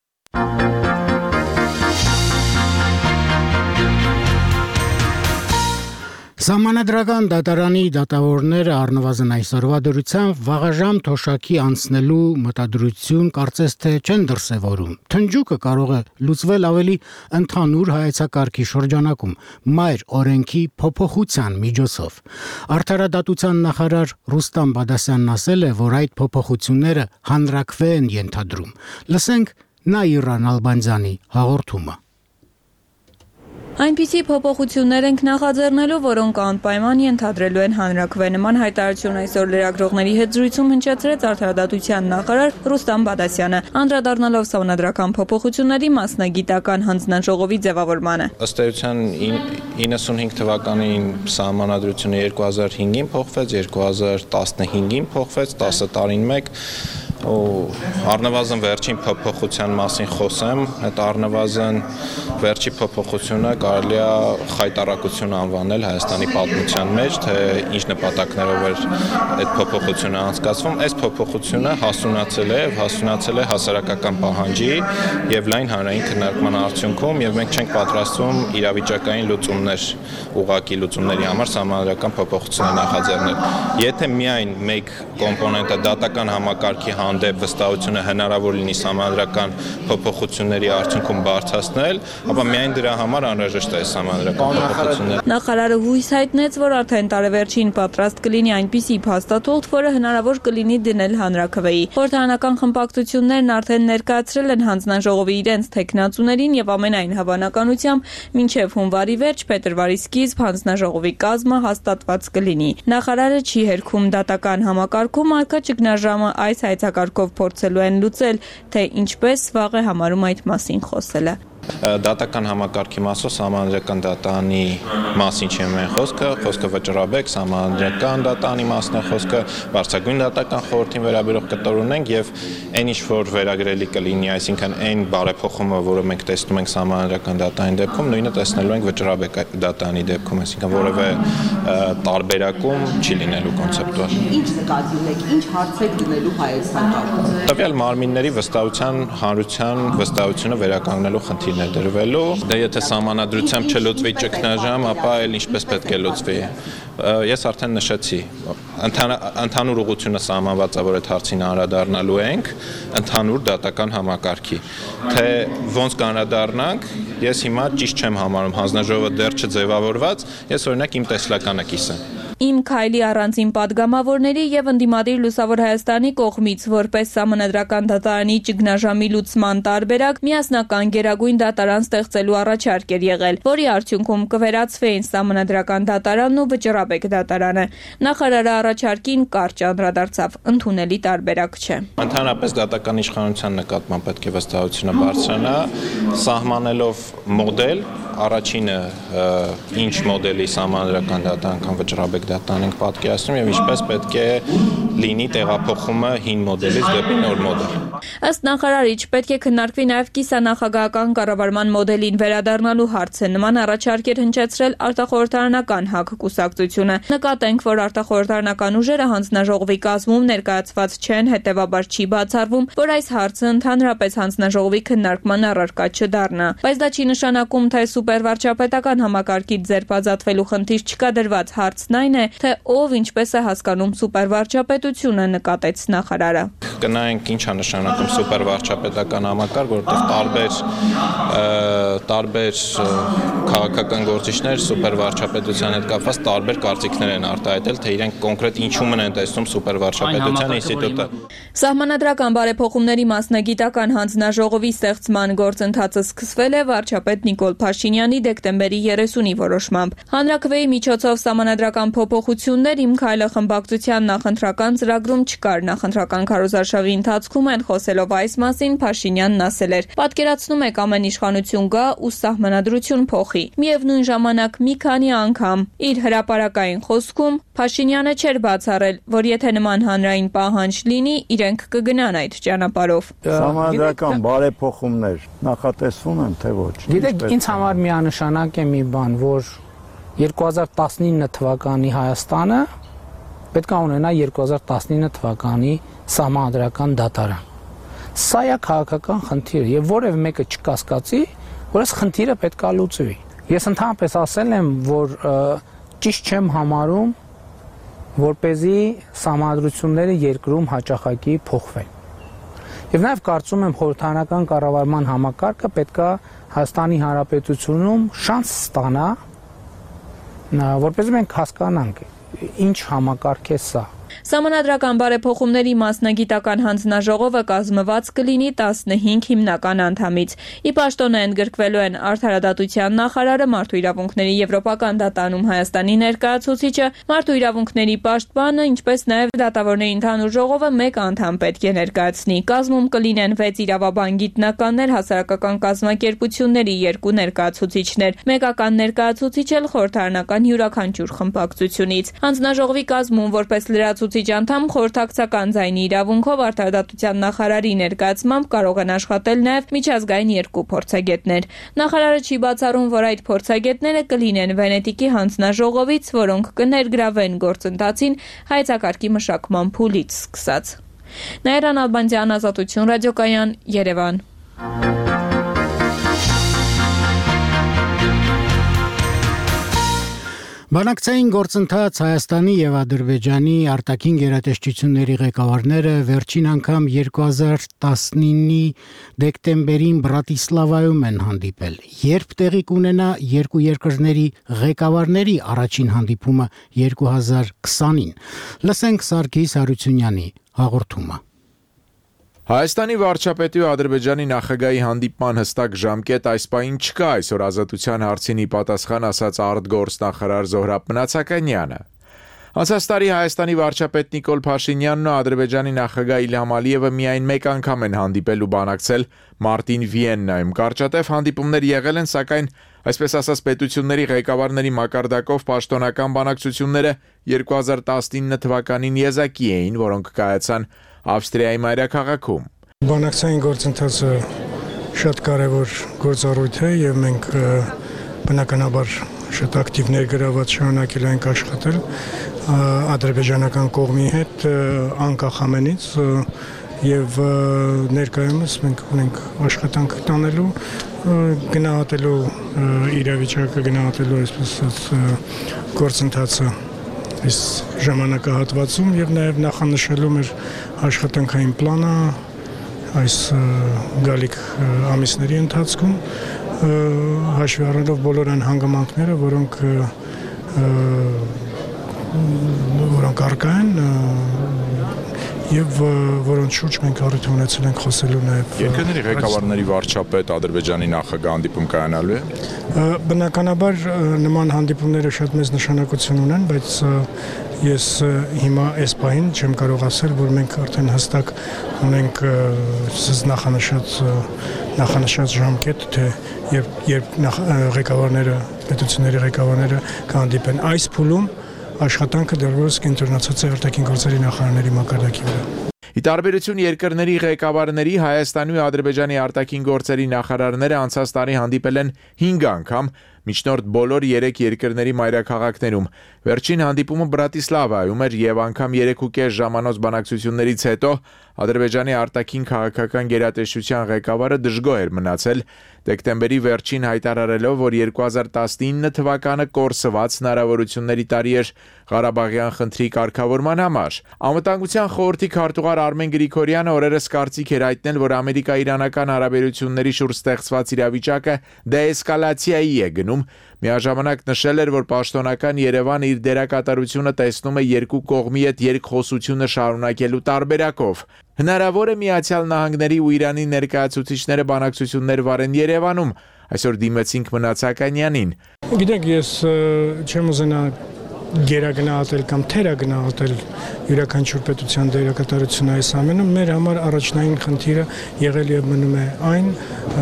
Սահմանադրական դատարանի դատավորները առնվազն այսօրվա դրությամբ վաղաժամ թոշակի անցնելու մտադրություն կարծես թե չեն դրսևորում։ Թնջուկը կարող է լուծվել ավելի ընդհանուր հայեցակարգի շրջանակում, մայր օրենքի փոփոխության միջոցով։ Արդարադատության նախարար Ռուստամ Բադասյանն ասել է, որ այդ փոփոխությունները հանրաքվե են ենթադրում։ Լսենք Նաիրա Նալբանդյանի հաղորդումը։ Այնպիսի փոփոխություններ ենք նախաձեռնելու, որոնք անպայման ենթադրելու են հանրաքվե նման հայտարարություն այսօր լրագրողների հետ զրույցում հնչեցրեց արդարադատության նախարար Ռուստամ Բադասյանը, անդրադառնալով սահմանադրական փոփոխությունների մասնագիտական հանձնաժողովի ձևավորմանը։ Ըստ էության 95 թվականին սահմանադրությունը 2005-ին փոխվեց, 2015-ին փոխվեց, 10 տարին մեկ առնվազն վերջին փոփոխության մասին խոսեմ, այդ առնվազն վերջի փոփոխությունը կարելի է խայտառակություն անվանել Հայաստանի պատմության մեջ, թե ինչ նպատակներով էր այդ փոփոխությունը անցկացվում։ Այս փոփոխությունը հասունացել է եւ հասունացել է հասարակական պահանջի եւ լայն հանրային քննարկման արդյունքում եւ մենք չենք պատրաստվում իրավիճակային լուծումներ, ուղղակի լուծումների համար սահմանադրական փոփոխություններ նախաձեռնել։ Եթե միայն մեկ կոմպոնենտը դատական համակարգի հանդեպ վստահությունը հնարավոր լինի սահմանադրական փոփոխությունների արդյունքում բարձրացնել, ապա միայն դրա համար անհրաժեշտ է սահմանադրական փոփոխություններ։ Նախարարը հույս հայտնեց, որ արդեն տարեվերջին պատրաստ կլինի այնպիսի փաստաթուղթ, որը հնարավոր կլինի դնել հանրաքվեի։ Խորհրդարանական խմբակցություններն արդեն ներկայացրել են հանձնաժողովի իրենց թեկնածուներին եւ ամենայն հավանականությամբ մինչեւ հունվարի վերջ, փետրվարի սկիզբ հանձնաժողովի կազմը հաստատված կլինի։ Նախարարը չի հերքում դատական համակարգում արկա ճգնաժամը այս հայցակարգով փորձելու են լուծել, թե ինչպես վաղ է համարում այդ մասին խոսելը։ Դատական համակարգի մասով սահմանադրական դատանի մասին չի մեն խոսքը վճռաբեկ, սահմանադրական դատանի մասն է խոսքը, բարձրագույն դատական խորհրդին վերաբերող կտոր ունենք եւ այն ինչ որ վերագրելի կլինի, այսինքն այն բարեփոխումը, որը մենք տեսնում ենք սահմանադրական դատանի դեպքում, նույնը տեսնելու ենք վճռաբեկ դատանի դեպքում, այսինքն որևէ տարբերակում չի լինելու կոնցեպտուալ։ Ինչ նկատի ունեք, ինչ հարց եք դնելու հայեցակարգում։ Տվյալ մարմինների վստահության, հանրության վստահությունը վերականգնելու խնդիրն է դրվելու։ Դե եթե սահմանադրությամբ չլուծվի ճգնաժամ, ապա այլ ինչպես պետք է լուծվի։ Ես արդեն նշեցի, ընդհանուր ուղղությունը սահմանված է, որ այդ հարցին անդրադառնալու ենք ընդհանուր դատական համակարգի։ Թե ոնց կանրադառնանք, ես հիմա ճիշտ չեմ համարում, հանձնաժողովը դեռ չձևավորված, ես օրինակ իմ տեսլականը կիսեմ։ Իմ քայլի առանձին падգամավորների եւ ընդդիմադիր Լուսավոր Հայաստանի կողմից որպես Սահմանադրական դատարանի ճգնաժամի լուծման տարբերակ միասնական գերագույն դատարան ստեղծելու առաջարկ էր եղել, որի արդյունքում կվերածվեին Սահմանադրական դատարանն ու Վճռաբեկ դատարանը։ Նախարարը առաջարկին կարճ անդրադարձավ, ընդունելի տարբերակ չէ։ Ընդհանրապես դատական իշխանության նկատմամբ պետք է վստահությունը բարձրանա, սահմանելով մոդել, առաջինը ինչ մոդելի Սահմանադրական դատարան կամ Վճռաբեկ դատարան ենք պատկերացնում եւ ինչպես պետք է լինի տեղափոխումը հին մոդելից դեպի նոր մոդել։ Ըստ նախարարի, պետք է քննարկվի նաև կիսանախագահական կառավարման մոդելին վերադառնալու հարցը։ Նման առաջարկ էր հնչեցրել արտախորհրդարանական ՀԱԿ կուսակցությունը։ Նկատենք, որ արտախորհրդարանական ուժերը հանձնաժողովի կազմում ներկայացված չեն, հետևաբար չի բացառվում, որ այս հարցը ընդհանրապես հանձնաժողովի քննարկման առարկա չդառնա։ Բայց դա չի նշանակում, թե սուպերվարչապետական համակարգից ձերբազատվելու խնդիր չկա դրված, հարցն այն է, թե ով ինչպես է հասկանում սուպերվարչապետությունը, նկատեց նախարարը։ Գնայինք ինչ է նշանակում սուպերվարչապետական համակարգ, որտեղ տարբեր քաղաքական գործիչներ սուպերվարչապետության հետ կապված տարբեր կարծիքներ են արտահայտել, թե իրենք կոնկրետ ինչու են տեսնում սուպերվարչապետության ինստիտուտը։ Սահմանադրական բարեփոխումների մասնագիտական հանձնաժողովի ստեղծման գործընթացը սկսվել է վարչապետ Նիկոլ Փաշինյանի դեկտեմբերի 30-ի որոշմամբ։ Հանրաքվեի միջոցով սահմանադրական փոփոխություններ Իմ քայլը խմբակցության նախընտրական ծրագրում չկար։ Նախընտրական քարոզարշավի ընթացքում են խոսելով այս մասին Փաշինյանն ասել էր. «Պատկերացնում եք ամեն իշխանություն գա ու սահմանադրություն փոխի»։ Միևնույն ժամանակ մի քանի անգամ իր հրապարակային խոսքում Փաշինյանը չէր բացառել, որ եթե նման հանրային պահանջ լինի, իրենք կգնան այդ ճանապարհով։ Սահմանադրական բարեփոխումներ նախատեսվում են, թե ոչ։ Գիտեք, ինձ համար միանշանակ է մի բան, որ 2019 թվականի Հայաստանը պետք է ունենա 2019 թվականի Սահմանադրական դատարան։ Սա է քաղաքական խնդիրը եւ որևէ մեկը չկասկածի, որ այս խնդիրը պետք է լուծվի։ Ես ընդհանրապես ասել եմ, որ ճիշտ չեմ համարում, որպեսզի սահմանադրությունները երկրում հաճախակի փոխվեն։ Եվ նաև կարծում եմ խորհրդարանական կառավարման համակարգը պետք է Հայաստանի Հանրապետությունում շանս ստանա, որպեսզի մենք հասկանանք ինչ համակարգ է սա։ Սահմանադրական բարեփոխումների մասնագիտական հանձնաժողովը կազմված կլինի 15 հիմնական անդամից։ Ի պաշտոնը ընդգրկվելու են Արդարադատության նախարարը, Մարդու իրավունքների Եվրոպական դատարանում Հայաստանի ներկայացուցիչը, Մարդու իրավունքների պաշտպանը, ինչպես նաև դատավորների ընդհանուր ժողովը 1 անդամ պետք է ներկայացնի։ Կազմում կլինեն 6 իրավաբան գիտնականներ, հասարակական կազմակերպությունների 2 ներկայացուցիչներ, մեկական ներկայացուցիչ էլ խորհրդարանական յուրաքանչյուր խմբակցությունից։ Հանձնաժողովի կազմում որպես լրացուցիչ անդամ խորհրդակցական ձայնի իրավունքով Արդարադատության նախարարի ներկայացմամբ կարող են աշխատել նաև միջազգային 2 փորձագետներ։ Նախարարը չի բացառում, որ այդ փորձագետները կլինեն Վենետիկի հանձնաժողովից, որոնք կներգրավեն գործընթացին հայեցակարգի մշակման փուլից սկսած։ Նաիրա Նալբանդյան, Ազատություն ռադիոկայան, Երևան։ Բանակցային գործընթաց Հայաստանի եւ Ադրբեջանի արտաքին գերատեսչությունների ղեկավարները վերջին անգամ 2019-ի դեկտեմբերին Բրատիսլավայում են հանդիպել։ Երբ տեղի կունենա երկու երկրների ղեկավարների առաջին հանդիպումը 2020-ին։ Լսենք Սարգիս Հարությունյանի հաղորդումը։ Հայաստանի վարչապետի ու Ադրբեջանի նախագահի հանդիպման հստակ ժամկետ այս պահին չկա, այսօր Ազատության հարցին ի պատասխան ասաց արտգործնախարար Զոհրաբ Մնացականյանը։ Անցած տարի Հայաստանի վարչապետ Նիկոլ Փաշինյանն ու Ադրբեջանի նախագահ Իլհամ Ալիևը միայն մեկ անգամ են հանդիպել ու բանակցել մարտին Վիեննայում։ Կարճատև հանդիպումներ եղել են, սակայն այսպես ասած պետությունների ղեկավարների մակարդակով պաշտոնական բանակցությունները 2019 թվականին եզակի էին, որոնք կայացան Ավստրիայի մայրաքաղաքում։ Բանակցային գործընթացը շատ կարևոր գործառույթ է եւ մենք բնականաբար շատ ակտիվ ներգրաված շարունակել ենք աշխատել ադրբեջանական կողմի հետ անկախ ամենից եւ ներկայումս մենք ունենք աշխատանք տանելու գնահատելու իրավիճակը, գնահատելու այսպես գործընթացը այս ժամանակահատվածում եւ նաեւ նախանշելու մեր աշխատանքային պլանը այս գալիք ամիսների ընթացքում հաշվի առնելով բոլոր այն հանգամանքները, որոնք առկա են եւ որոնց շուրջ մենք առիթ ունեցել ենք խոսելու նաեւ երկրների ղեկավարների վարչապետ Ադրբեջանի նախագահ հանդիպում կայանալու է։ Բնականաբար նման հանդիպումները շատ մեծ նշանակություն ունեն, բայց ես հիմա այս պահին չեմ կարող ասել, որ մենք արդեն հստակ ունենք նախանշած ժամկետ, թե երբ ղեկավարները, պետությունների ղեկավարները կհանդիպեն։ Այս փուլում աշխատանքը դեռևս կենտրոնացած է արտաքին գործերի նախարարների մակարդակի վրա։ Ի տարբերություն երկրների ղեկավարների Հայաստանի ու Ադրբեջանի արտաքին գործերի նախարարները անցած տարի հանդիպել են 5 անգամ, միջնորդ բոլոր 3 երկրների մայրաքաղաքներում։ Վերջին հանդիպումը Բրատիսլավայում էր եւ անգամ 3.5 ժամանոց բանակցություններից հետո Ադրբեջանի արտաքին քաղաքական գերատեսչության ղեկավարը դժգոհ էր մնացել, դեկտեմբերի վերջին հայտարարելով, որ 2019 թվականը կորսված հնարավորությունների տարի էր Ղարաբաղյան խնդրի կարգավորման համար։ Անվտանգության խորհրդի քարտուղար Արմեն Գրիգորյանը օրերս կարծիք էր հայտնել, որ Ամերիկա-իրանական հարաբերությունների շուրջ ստեղծված իրավիճակը դեէսկալացիայի է գնում, միաժամանակ նշել էր, որ պաշտոնական Երևանը իր դերակատարությունը տեսնում է երկու կողմի հետ երկխոսությունը շարունակելու տարբերակով։ Հնարավոր է Միացյալ Նահանգների ու Իրանի ներկայացուցիչները բանակցություններ վարեն Երևանում, այսօր դիմեցինք Մնացականյանին։ Գիտեք, ես չեմ ուզենա գերագնահատել կամ թերագնահատել յուրաքանչյուր պետության դերակատարությունը այս ամենում, մեր համար առաջնային խնդիրը եղել եւ մնում է այն,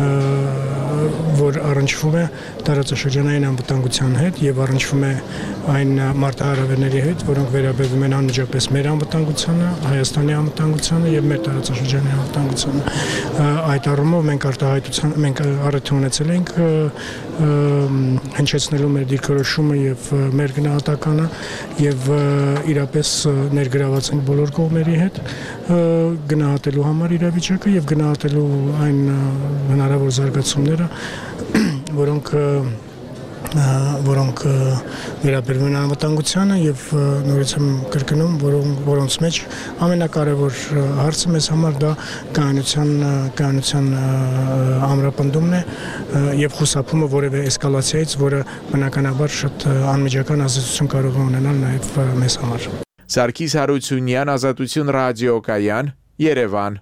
որ առնչվում է տարածաշրջանային անվտանգության հետ եւ առնչվում է այն մարտահրավերների հետ, որոնք վերաբերում են անմիջապես մեր անվտանգությանը, Հայաստանի անվտանգությանը եւ մեր տարածաշրջանի անվտանգությանը։ Այդ առումով մենք առիթ ունեցել ենք հնչեցնելու մեր դիրքորոշումը եւ մեր գնահատականը եւ իրապես ներգրաված ենք բոլոր կողմերի հետ գնահատելու համար իրավիճակը եւ գնահատելու այն հնարավոր զարգացումները, որոնք վերաբերվում են անվտանգությանը եւ նորից եմ կրկնում, որոնց մեջ ամենակարևոր հարցը մեզ համար դա կայունության ամրապնդումն է եւ խուսափումը որևէ էսկալացիայից, որը բնականաբար շատ անմիջական ազդեցություն կարող է ունենալ նաեւ մեզ համար։ Սարգիս Հարությունյան, Ազատություն ռադիոկայան, Երևան։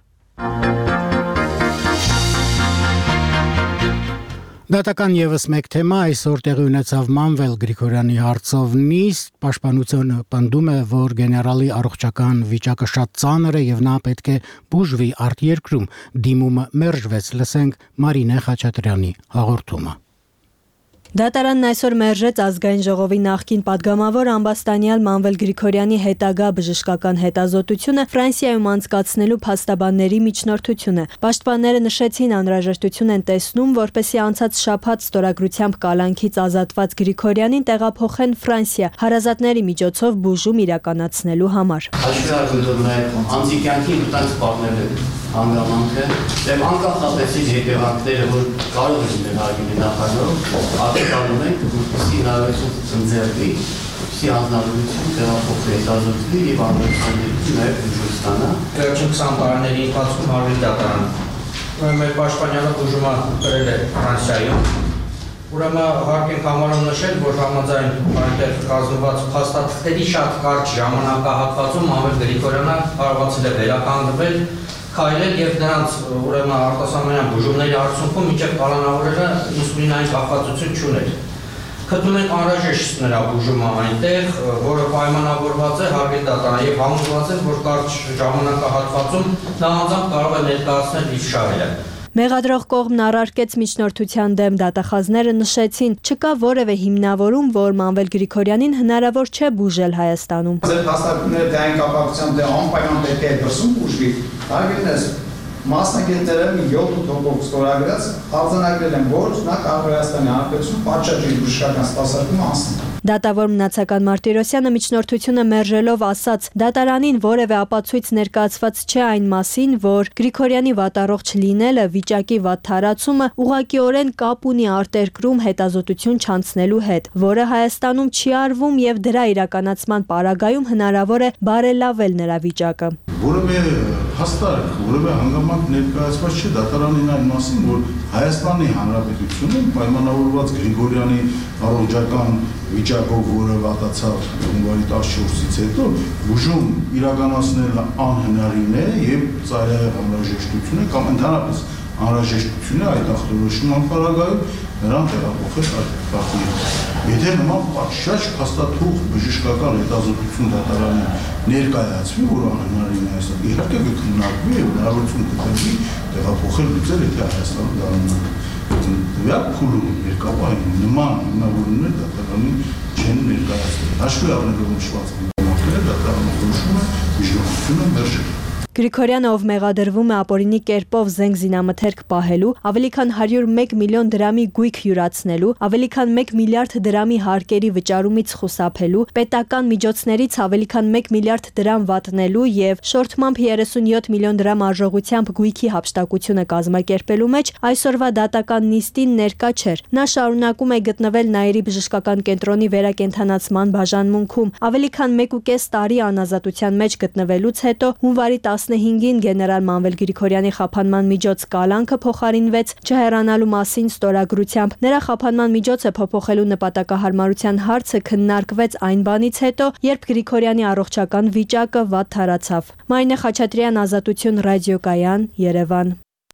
Դատական եւս մեկ թեմա այսօր տեղի ունեցավ Մանվել Գրիգորյանի հարցով նիստ, պաշտպանությունը պնդում է, որ գեներալի առողջական վիճակը շատ ծանր է եւ նա պետք է բուժվի արտերկրում, դիմումը մերժվեց, լսենք Մարինե Խաչատրյանի հաղորդումը։ Դատարանն այսօր մերժեց ազգային ժողովի նախկին падգամավոր ամբաստանյալ Մանվել Գրիգորյանի հետագա բժշկական հետազոտությունը Ֆրանսիայում անցկացնելու փաստաբանների միջնորդությունը։ Պաշտպանները նշեցին անհրաժեշտություն են տեսնում, որպեսզի անցած շաբաթ ստորագրությամբ կալանքից ազատված Գրիգորյանին տեղափոխեն Ֆրանսիա հարազատների միջոցով բուժում իրականացնելու համար։ Հանգամանքը եւ անկախապես իր հետևանքները, որ կարող է լինել հարգելի նախագահ, ակտիվանում ենք, որպեսզի հնարավորություն ծնձերվի, որպեսզի հանձնարարություն տեղափոխվի, հետազոտվի եւ անվտանգություն նաեւ բուժում ստանա։ Վերջին 20 տարիների ընթացքում հարվի դատարան մեր պաշտպանյալը բուժումը կրել է Ֆրանսիայում։ Ուրեմն հարկ ենք համարում նշել, որ համաձայն այնտեղ կազմված փաստաթղթերի շատ կարճ ժամանակահատվածում Մանվել Գրիգորյանը կարողացել է վերականգնվել, քայլել եւ նրանց ուրեմն արտասահմանյան բուժումների արդյունքում մինչեւ կալանավորելը ինսուլինային կախվածություն չուներ։ Գտնում ենք անհրաժեշտ նրա բուժումը այնտեղ, որը պայմանավորված է հարգել դատարան եւ համոզված է, որ կարճ ժամանակահատվածում նա անձամբ կարող է ներկայացնել իր շահերը։ Մեղադրող կողմն առարկեց միջնորդության դեմ դատախազները նշեցին, չկա որևէ հիմնավորում, որ Մանվել Գրիգորյանին հնարավոր չէ բուժել Հայաստանում։ Ձեր հաստատությունները դային կապակցությամբ դե անպայման պետք է դրսում բուժվի։ Հարգելնես մասնագետները մի 7 հոգով ստորագրած արձանագրել են, որ նա կարող է Հայաստանի Հանրապետություն պատշաճի բժշկական սպասարկումը անցնել։ Դատավոր Մնացական Մարտիրոսյանը միջնորդությունը մերժելով ասաց. դատարանին որևէ ապացույց ներկայացված չէ այն մասին, որ Գրիգորյանի վատառողջ չլինելը, վիճակի վատ թարացումը ուղղակիորեն կապ ունի արտերկրում հետազոտություն չանցնելու հետ, որը Հայաստանում չի արվում եւ դրա իրականացման պարագայում հնարավոր է բարելավել նրա վիճակը։ Որևէ հաստատ, որևէ հանգամանք ներկայացված չէ դատարանին այն մասին, որ Հայաստանի Հանրապետությունում պայմանավորված Գրիգորյանի առողջական վիճակով, որը վատացավ հունվարի 14-ից հետո, բուժում իրականացնելը անհնարին է եւ ծայրահեղ անհրաժեշտություն է կամ ընդհանրապես անհրաժեշտություն է այդ ախտորոշման պարագայում նրան տեղափոխել արտաքին։ Եթե նման պատշաճ փաստաթուղթ բժշկական հետազոտություն դատարանին ներկայացվի, որ անհնարին է այսօր, իհարկե կքննարկվի եւ հնարավորություն կտրվի տեղափոխել լուծել, եթե Հայաստանը դառնա տվյալ փուլում երկապահին նման հիմնավորումներ դատարանին չեն ներկայացվել։ Հաշվի առնելով նշված հիմնավորումները դատարանը որոշում է միջնորդությունը մերժել։ Գրիգորյանը, ով մեղադրվում է ապօրինի կերպով զենք զինամթերք պահելու, ավելի քան 101 միլիոն դրամի գույք յուրացնելու, ավելի քան 1 միլիարդ դրամի հարկերի վճարումից խուսափելու, պետական միջոցներից ավելի քան 1 միլիարդ դրամ վատնելու եւ շորթմամբ 37 միլիոն դրամ արժողությամբ գույքի հափշտակությունը կազմակերպելու մեջ այսօրվա դատական նիստին ներկա չէր։ Նա շարունակում է գտնվել Նաիրի բժշկական կենտրոնի վերակենդանացման բաժանմունքում, ավելի քան 1.5 տարի անազատության մեջ գտնվելուց հետո հունվարի 15-ին գեներալ Մանվել Գրիգորյանի խափանման միջոց կալանքը փոխարինվեց չհեռանալու մասին ստորագրությամբ։ Նրա խափանման միջոցը փոփոխելու նպատակահարմարության հարցը քննարկվեց այն բանից հետո, երբ Գրիգորյանի առողջական վիճակը վատ թարացավ։ Մարինե Խաչատրյան, Ազատություն, ռադիոկայան, Երևան։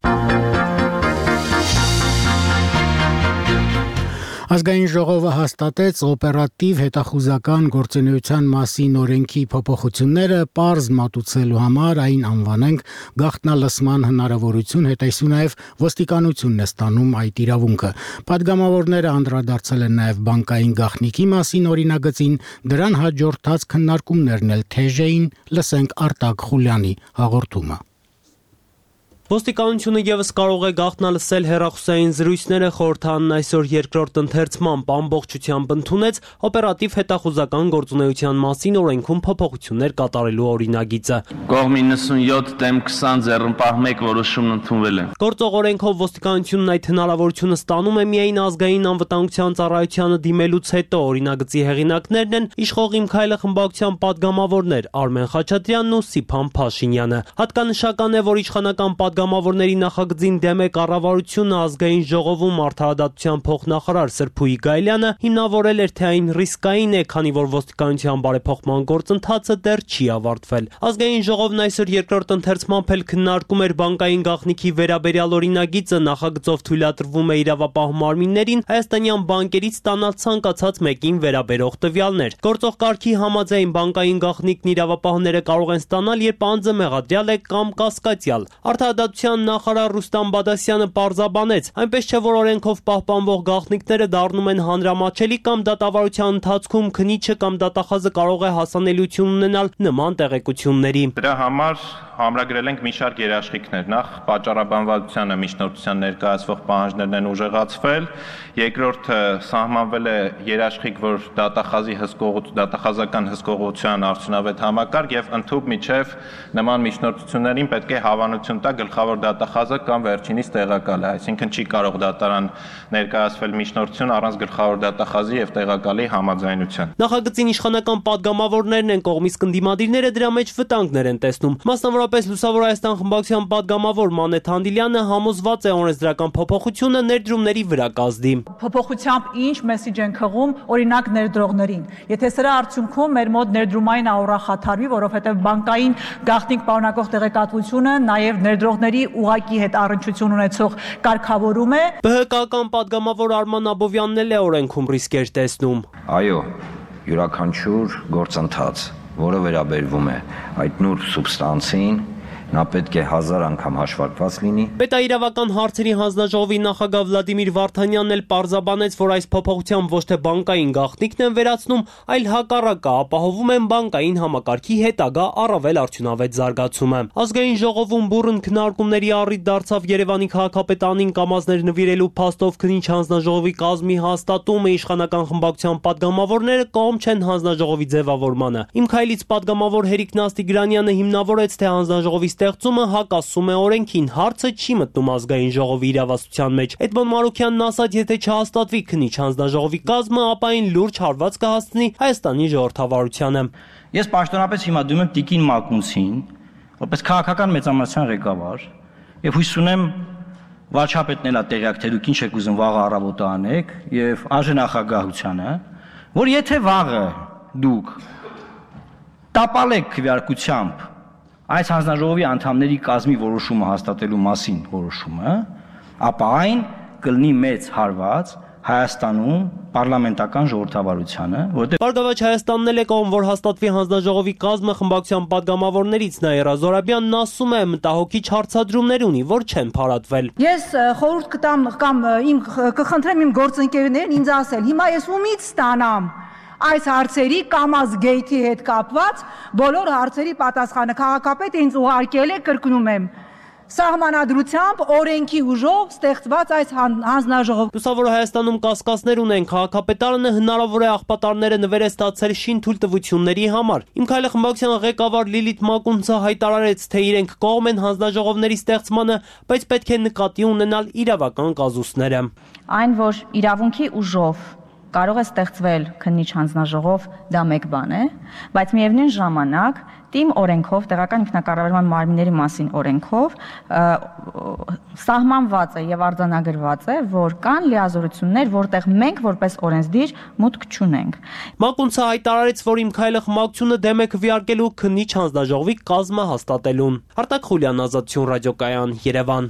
Ազգային ժողովը հաստատեց օպերատիվ հետախուզական գործունեության մասին օրենքի փոփոխությունները պարզ մատուցելու համար այն անվանենք գաղտնալսման հնարավորություն, հետայսու նաև ոստիկանությունն է ստանում այդ իրավունքը։ Պատգամավորները անդրադարձել են նաև բանկային գաղտնիքի մասին օրինագծին, դրան հաջորդած քննարկումներն էլ թեժ էին, լսենք Արտակ Խուլյանի հաղորդումը։ Ոստիկանությունը եւս կարող է գաղտնալսել հեռախոսային զրույցները, խորհրդանն այսօր երկրորդ ընթերցմամբ ամբողջությամբ ընդունեց օպերատիվ հետախուզական գործունեության մասին օրենքում փոփոխություններ կատարելու օրինագիծը։ Կողմի 97 դեմ 20 ձեռնպահ 1 որոշումն ընդունվել է։ Գործող օրենքով ոստիկանությունն այդ հնարավորությունը ստանում է միայն ազգային անվտանգության ծառայությանը դիմելուց հետո։ Օրինագծի հեղինակներն են Իշխող իմ քայլը խմբակցության պատգամավորներ Արմեն Խաչատրյանն ու Սիփան Փաշինյանը։ Հատկանշական է, որ իշխանական պատգամավորների նախագծին դեմ է կառավարությունը ազգային ժողովում արդարադատության փոխնախարար Սրփուի Գայլյանը հիմնավորել էր, թե այն ռիսկային է, քանի որ ոստիկանության բարեփոխման գործընթացը դեռ չի ավարտվել։ Ազգային ժողովն այսօր երկրորդ ընթերցմամբ էլ քննարկում էր բանկային գաղտնիքի վերաբերյալ օրինագիծը, նախագծով թույլատրվում է իրավապահ մարմիններին հայաստանյան բանկերից ստանալ ցանկացած մեկին վերաբերող տվյալներ։ Գործող կարգի համաձայն բանկային գաղտնիքն իրավապահները կարող են ստանալ, երբ անձը մեղադրյալ է կամ կասկածյալ։ Արդարադատության նախարար Ռուստամ Բադասյանը պարզաբանեց, այնպես չէ, որ օրենքով պահպանվող գաղտնիքները դառնում են հանրամատչելի կամ դատավարության ընթացքում քննիչը կամ դատախազը կարող է հասանելիություն ունենալ նման տեղեկությունների։ Դրա համար համրագրել ենք մի շարք երաշխիքներ։ Նախ պատճառաբանվածությանը միջնորդության ներկայացվող պահանջներն են ուժեղացվել, երկրորդը սահմանվել է երաշխիք, որ դատախազական հսկողության արդյունավետ համակարգ եւ ընդհանուր միջև նման միջնորդություններին պետք է հավանություն տա գլխավոր դատախազը կամ վերջինիս տեղակալը, այսինքն չի կարող դատարան ներկայացվել միջնորդություն առանց գլխավոր դատախազի եւ տեղակալի համաձայնության։ Նախագծին իշխանական պատգամավորներն են, կողմից կնդիմադիրները դրա մեջ վտանգներ են տեսնում։ Մասնավորապես Լուսավոր Հայաստան խմբակցության պատգամավոր Մանեթ Հանդիլյանը համոզված է օրենսդրական փոփոխությունը ներդրումների վրա կազդի։ Փոփոխությամբ ինչ մեսիջ են քղում օրինակ ներդրողներին։ Եթե սրա արդյունքում մեր մոտ ներդրումային աուռախաթարվի, որովհետև բանկային գաղտնիք պարունակող տեղեկատվությունը նաև ներդրողների ուղակի հետ առնչություն ունեցող կարգավորում է։ ԲՀԿ-ական պատգամավոր Արման Աբովյանն էլ է օրենքում ռիսկեր տեսնում։ Այո, յուրաքանչյուր գործընթաց, որը վերաբերվում է այդ նուրբ սուբստանցին նա պետք է 1000 անգամ հաշվարկված լինի։ Պետաիրավական հարցերի հանձնաժողովի նախագահ Վլադիմիր Վարդանյանն էլ պարզաբանեց, որ այս փոփոխությամբ ոչ թե բանկային գաղտնիքն են վերացնում, այլ հակառակը ապահովում են բանկային համակարգի հետագա առավել արդյունավետ զարգացումը։ Ազգային ժողովում բուռն քննարկումների առիթ դարձավ Երևանի քաղաքապետանին կամազներ նվիրելու փաստով քննիչ հանձնաժողովի կազմի հաստատումը, իշխանական խմբակցության պատգամավորները կողմ չեն հանձնաժողովի ձևավորմանը։ Իմ քայլից պատգամավոր Հերիկ Նաստիգրանյանը հիմնավորեց, թե հանձնաժողովի ստեղծումը հակասում է օրենքին, հարցը չի մտնում ազգային ժողովի իրավասության մեջ։ Էդմոն Մարուքյանն ասաց, եթե չհաստատվի քննիչ հանձնաժողովի կազմը, ապա այն լուրջ հարված կհասցնի Հայաստանի ժողովրդավարությանը։ Ես պաշտոնապես հիմա դնում եմ Տիկին Մակունցին, որպես քաղաքական մեծամասնության ղեկավար, եւ հույս ունեմ վարչապետն էլա տեղյակ, թե դուք ինչ եք ուզում վաղը առավոտը անեք, եւ ԱԺ-նախագահությանը, որ եթե վաղը դուք տապալեք քվեարկությամբ այս հանձնաժողովի անդամների կազմի որոշումը հաստատելու մասին որոշումը, ապա այն կլինի մեծ հարված Հայաստանում պարլամենտական ժողովրդավարությանը, որտեղ Բարգավաճ Հայաստանն էլ է կողմ, որ հաստատվի հանձնաժողովի կազմը խմբակցության պատգամավորներից Նաիրա Զորաբյանն ասում է, մտահոգիչ հարցադրումներ ունի, որ չեն փարատվել։ Ես խորհուրդ կտամ կամ կխնդրեմ իմ գործընկերներին ինձ ասել, հիմա ես ումից ստանամ այս հարցերի կամազ գեյթի հետ կապված բոլոր հարցերի պատասխանը։ Քաղաքապետը ինձ ուղարկել է, կրկնում եմ, սահմանադրությամբ օրենքի ուժով ստեղծված այս հանձնաժողով։ Լուսավոր Հայաստանում կասկածներ ունեն, քաղաքապետարանը հնարավոր է աղբատարները նվեր է ստացել շինթույլտվությունների համար։ Իմ քայլը խմբակցության ղեկավար Լիլիթ Մակունցը հայտարարեց, թե իրենք կողմ են հանձնաժողովների ստեղծմանը, բայց պետք է նկատի ունենալ իրավական կազուսները։ Այն, որ իրավունքի ուժով կարող է ստեղծվել քննիչ հանձնաժողով, դա մեկ բան է, բայց միևնույն ժամանակ թիմ օրենքով, տեղական ինքնակառավարման մարմինների մասին օրենքով սահմանված է եւ արձանագրված է, որ կան լիազորություններ, որտեղ մենք որպես օրենսդիր մուտք չունենք։ Մակունցը հայտարարեց, որ իմ քայլը խմբակցությունը դեմ է քվեարկելու քննիչ հանձնաժողովի կազմը հաստատելուն։ Արտակ Խուլյան, Ազատություն ռադիոկայան, Երևան։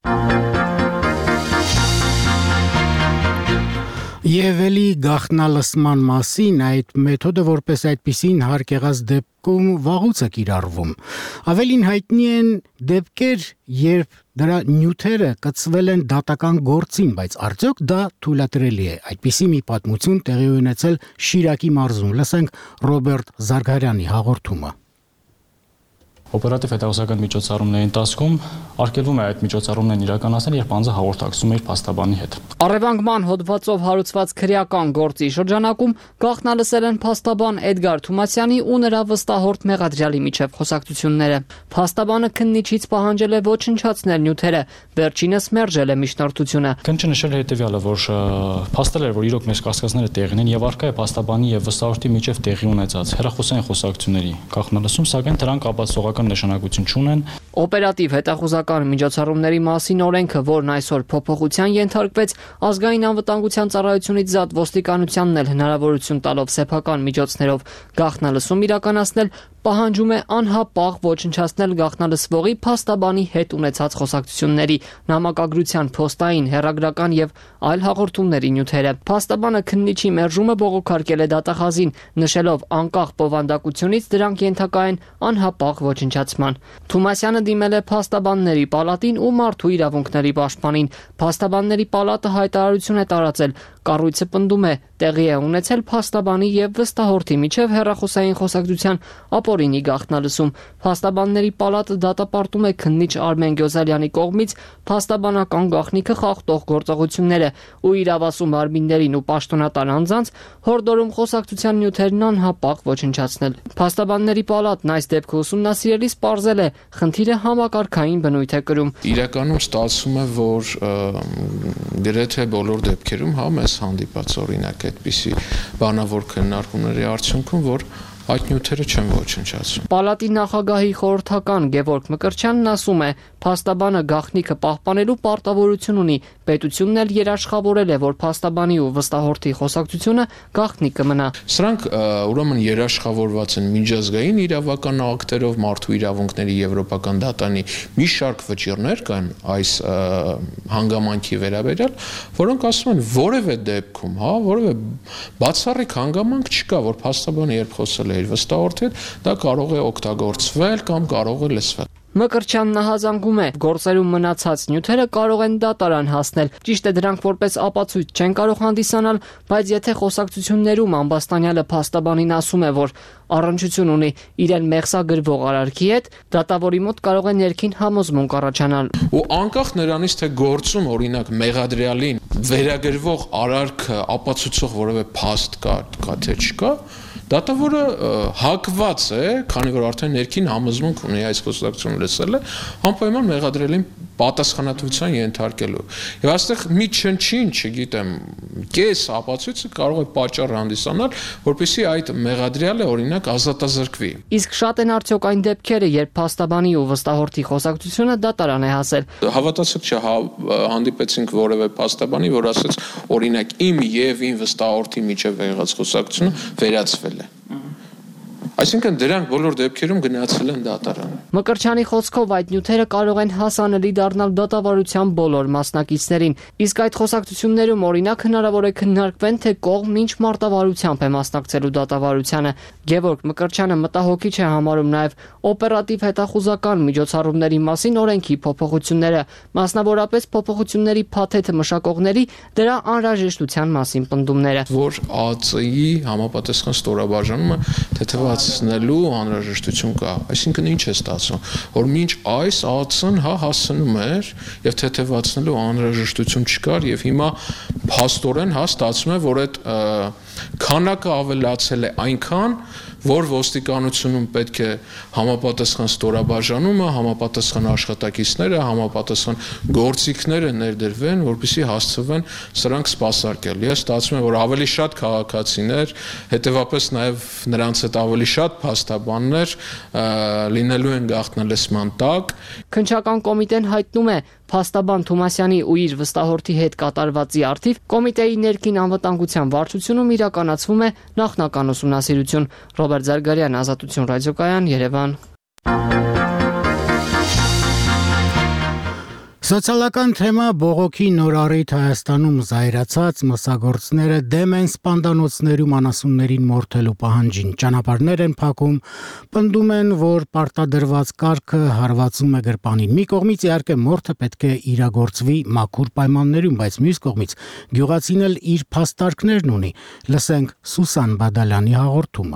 Եվ էլի գաղտնալսման մասին այդ մեթոդը որպես այդպիսին հարկ եղած դեպքում վաղուց է կիրառվում։ Ավելին հայտնի են դեպքեր, երբ դրա նյութերը կցվել են դատական գործին, բայց արդյոք դա թույլատրելի է։ Այդպիսի մի պատմություն տեղի ունեցել Շիրակի մարզում։ Լսենք Ռոբերտ Զարգարյանի հաղորդումը։ Օպերատիվ հետազոտական միջոցառումների ընթացքում արգելվում է այդ միջոցառումներն իրականացնել, երբ անձը հաղորդակցում է իր փաստաբանի հետ։ Առևանգման հոդվածով հարուցված քրեական գործի շրջանակում գաղտնալսել են փաստաբան Էդգար Թումասյանի ու նրա վստահորդ Մեղադրյալի միջև խոսակցությունները։ Փաստաբանը քննիչից պահանջել է ոչնչացնել նյութերը, վերջինս մերժել է միջնորդությունը։ Քննիչը նշել է հետևյալը, որ փաստել էր, որ իրոք մեր կասկածները տեղին են եւ արկա է փաստաբանի եւ վստահորդի միջև տեղի ունեցած հեռախոսային խոսակցությունների գաղտնալսում, սակայն դրանք ապացուցողական նշանակություն չունեն։ Օպերատիվ հետախուզական միջոցառումների մասին օրենքը, որն այսօր փոփոխության ենթարկվեց, ազգային անվտանգության ծառայությունից զատ ոստիկանությանն էլ հնարավորություն տալով սեփական միջոցներով գաղտնալսում իրականացնել, պահանջում է անհապաղ ոչնչացնել գաղտնալսվողի փաստաբանի հետ ունեցած խոսակցությունների, նամակագրության, փոստային, հեռագրական եւ այլ հաղորդումների նյութերը։ Փաստաբանը քննիչի մերժումը բողոքարկել է դատախազին, նշելով անկախ բովանդակությունից դրանք ենթակա են անհապաղ ոչնչացման։ Թումասյանը դիմել է փաստաբանների պալատին ու մարդու իրավունքների պաշտպանին։ Փաստաբանների պալատը հայտարարություն է տարածել, կառույցը պնդում է, տեղի է ունեցել փաստաբանի եւ վստահորդի միջև հեռախոսային խոսակցության ապօրինի գաղտնալսում։ Փաստաբանների պալատը դատապարտում է քննիչ Արմեն Գյոզալյանի կողմից փաստաբանական գաղտնիքը խախտող գործողությունները ու իրավասու մարմիններին ու պաշտոնատար անձանց հորդորում խոսակցության նյութերն անհապաղ ոչնչացնել։ Փաստաբանների պալատն այս դեպքը ուսումնասիրելիս պարզել է, խնդիրը համակարգային բնույթ է կրում։ Իրականում ստացվում է, որ գրեթե բոլոր դեպքերում մեզ հանդիպած օրինակ այդպիսի բանավոր քննարկումների արդյունքում, որ այդ նյութերը չեն ոչնչացում։ Պալատի նախագահի խորհրդական Գևորգ Մկրտչյանն ասում է, փաստաբանը գաղտնիքը պահպանելու պարտավորություն ունի, պետությունն էլ երաշխավորել է, որ փաստաբանի ու վստահորդի խոսակցությունը գաղտնի կմնա։ Սրանք ուրեմն երաշխավորված են միջազգային իրավական ակտերով, մարդու իրավունքների եվրոպական դատանի մի շարք վճիռներ կան այս հանգամանքի վերաբերյալ, որոնք ասում են որևէ դեպքում, որևէ բացառիկ հանգամանք չկա, որ փաստաբանը երբ խոսել իր վստահորդի հետ, դա կարող է օգտագործվել կամ կարող է լսվել։ Մկրտչյանն հազանգում է, գործերում մնացած նյութերը կարող են դատարան հասնել։ Ճիշտ է, դրանք որպես ապացույց չեն կարող հանդիսանալ, բայց եթե խոսակցություններում ամբաստանյալը փաստաբանին ասում է, որ առնչություն ունի իրեն մեղսագրվող արարքի հետ, դատավորի մոտ կարող է ներքին համոզմունք առաջանալ։ Ու անկախ նրանից թե գործում օրինակ մեղադրյալին վերագրվող արարքը ապացուցող որևէ փաստ կա թե չկա, դատավորը հակված է, քանի որ արդեն ներքին համոզմունք ունի այս խոսակցությունը լսել է, անպայման մեղադրելին պատասխանատվության ենթարկելու։ Եվ այստեղ մի չնչին, չգիտեմ, կես ապացույցը կարող է պատճառ հանդիսանալ, որպեսզի այդ մեղադրյալը օրինակ ազատազրկվի։ Իսկ շատ են արդյոք այն դեպքերը, երբ փաստաբանի ու վստահորդի խոսակցությունը դատարան է հասել։ Հավատացեք չէ, հանդիպեցինք որևէ փաստաբանի, որ ասաց օրինակ իմ եւ իմ վստահորդի միջև եղած խոսակցությունը վերացվել է։ Այսինքն դրանք բոլոր դեպքերում գնացել են դատարան։ Մկրտչյանի խոսքով այդ նյութերը կարող են հասանելի դառնալ դատավարության բոլոր մասնակիցներին, իսկ այդ խոսակցություններում օրինակ հնարավոր է քննարկվեն, թե կողմ ինչ մարտավարությամբ է մասնակցելու դատավարությանը։ Գևորգ Մկրտչյանը մտահոգիչ է համարում նաև օպերատիվ հետախուզական միջոցառումների մասին օրենքի փոփոխությունները, մասնավորապես փոփոխությունների փաթեթը մշակողների դրա անհրաժեշտության մասին պնդումները։ Որ ԱԾ-ի համապատասխան ստորաբաժանումը թեթևացնելու անհրաժեշտություն կա։ Այսինքն ինչ է ստացվում, որ մինչ այս ԱԾ-ն հասցնում էր եւ թեթևացնելու անհրաժեշտություն չկար եւ հիմա փաստորեն ստացվում է, որ այդ քանակը ավելացել է այնքան, որ ոստիկանությունում պետք է համապատասխան ստորաբաժանումը, համապատասխան աշխատակիցները, համապատասխան գործիքները ներդրվեն, որպեսզի հասցվեն սրանք սպասարկել։ Ես ստացվում է, որ ավելի շատ քաղաքացիներ, հետևաբար նաև նրանց հետ ավելի շատ փաստաբաններ լինելու են գաղտնալսման տակ։ Քննչական կոմիտեն հայտնում է, փաստաբան Թումասյանի ու իր վստահորդի հետ կատարվածի առթիվ կոմիտեի ներքին անվտանգության վարչությունում իրականացվում է նախնական ուսումնասիրություն։ Ռոբերտ Զարգարյան, Ազատություն ռադիոկայան, Երևան։ Սոցիալական թեմա բողոքի նոր առիթ Հայաստանում զայրացած մսագործները դեմ են սպանդանոցներում անասուններին մորթելու պահանջին, ճանապարհներ են փակում, պնդում են, որ պարտադրված կարգը հարվածում է գրպանին։ Մի կողմից իհարկե մորթը պետք է իրագործվի մաքուր պայմաններում, բայց մյուս կողմից գյուղացին էլ իր փաստարկներն ունի։ Լսենք Սուսան Բադալյանի հաղորդումը։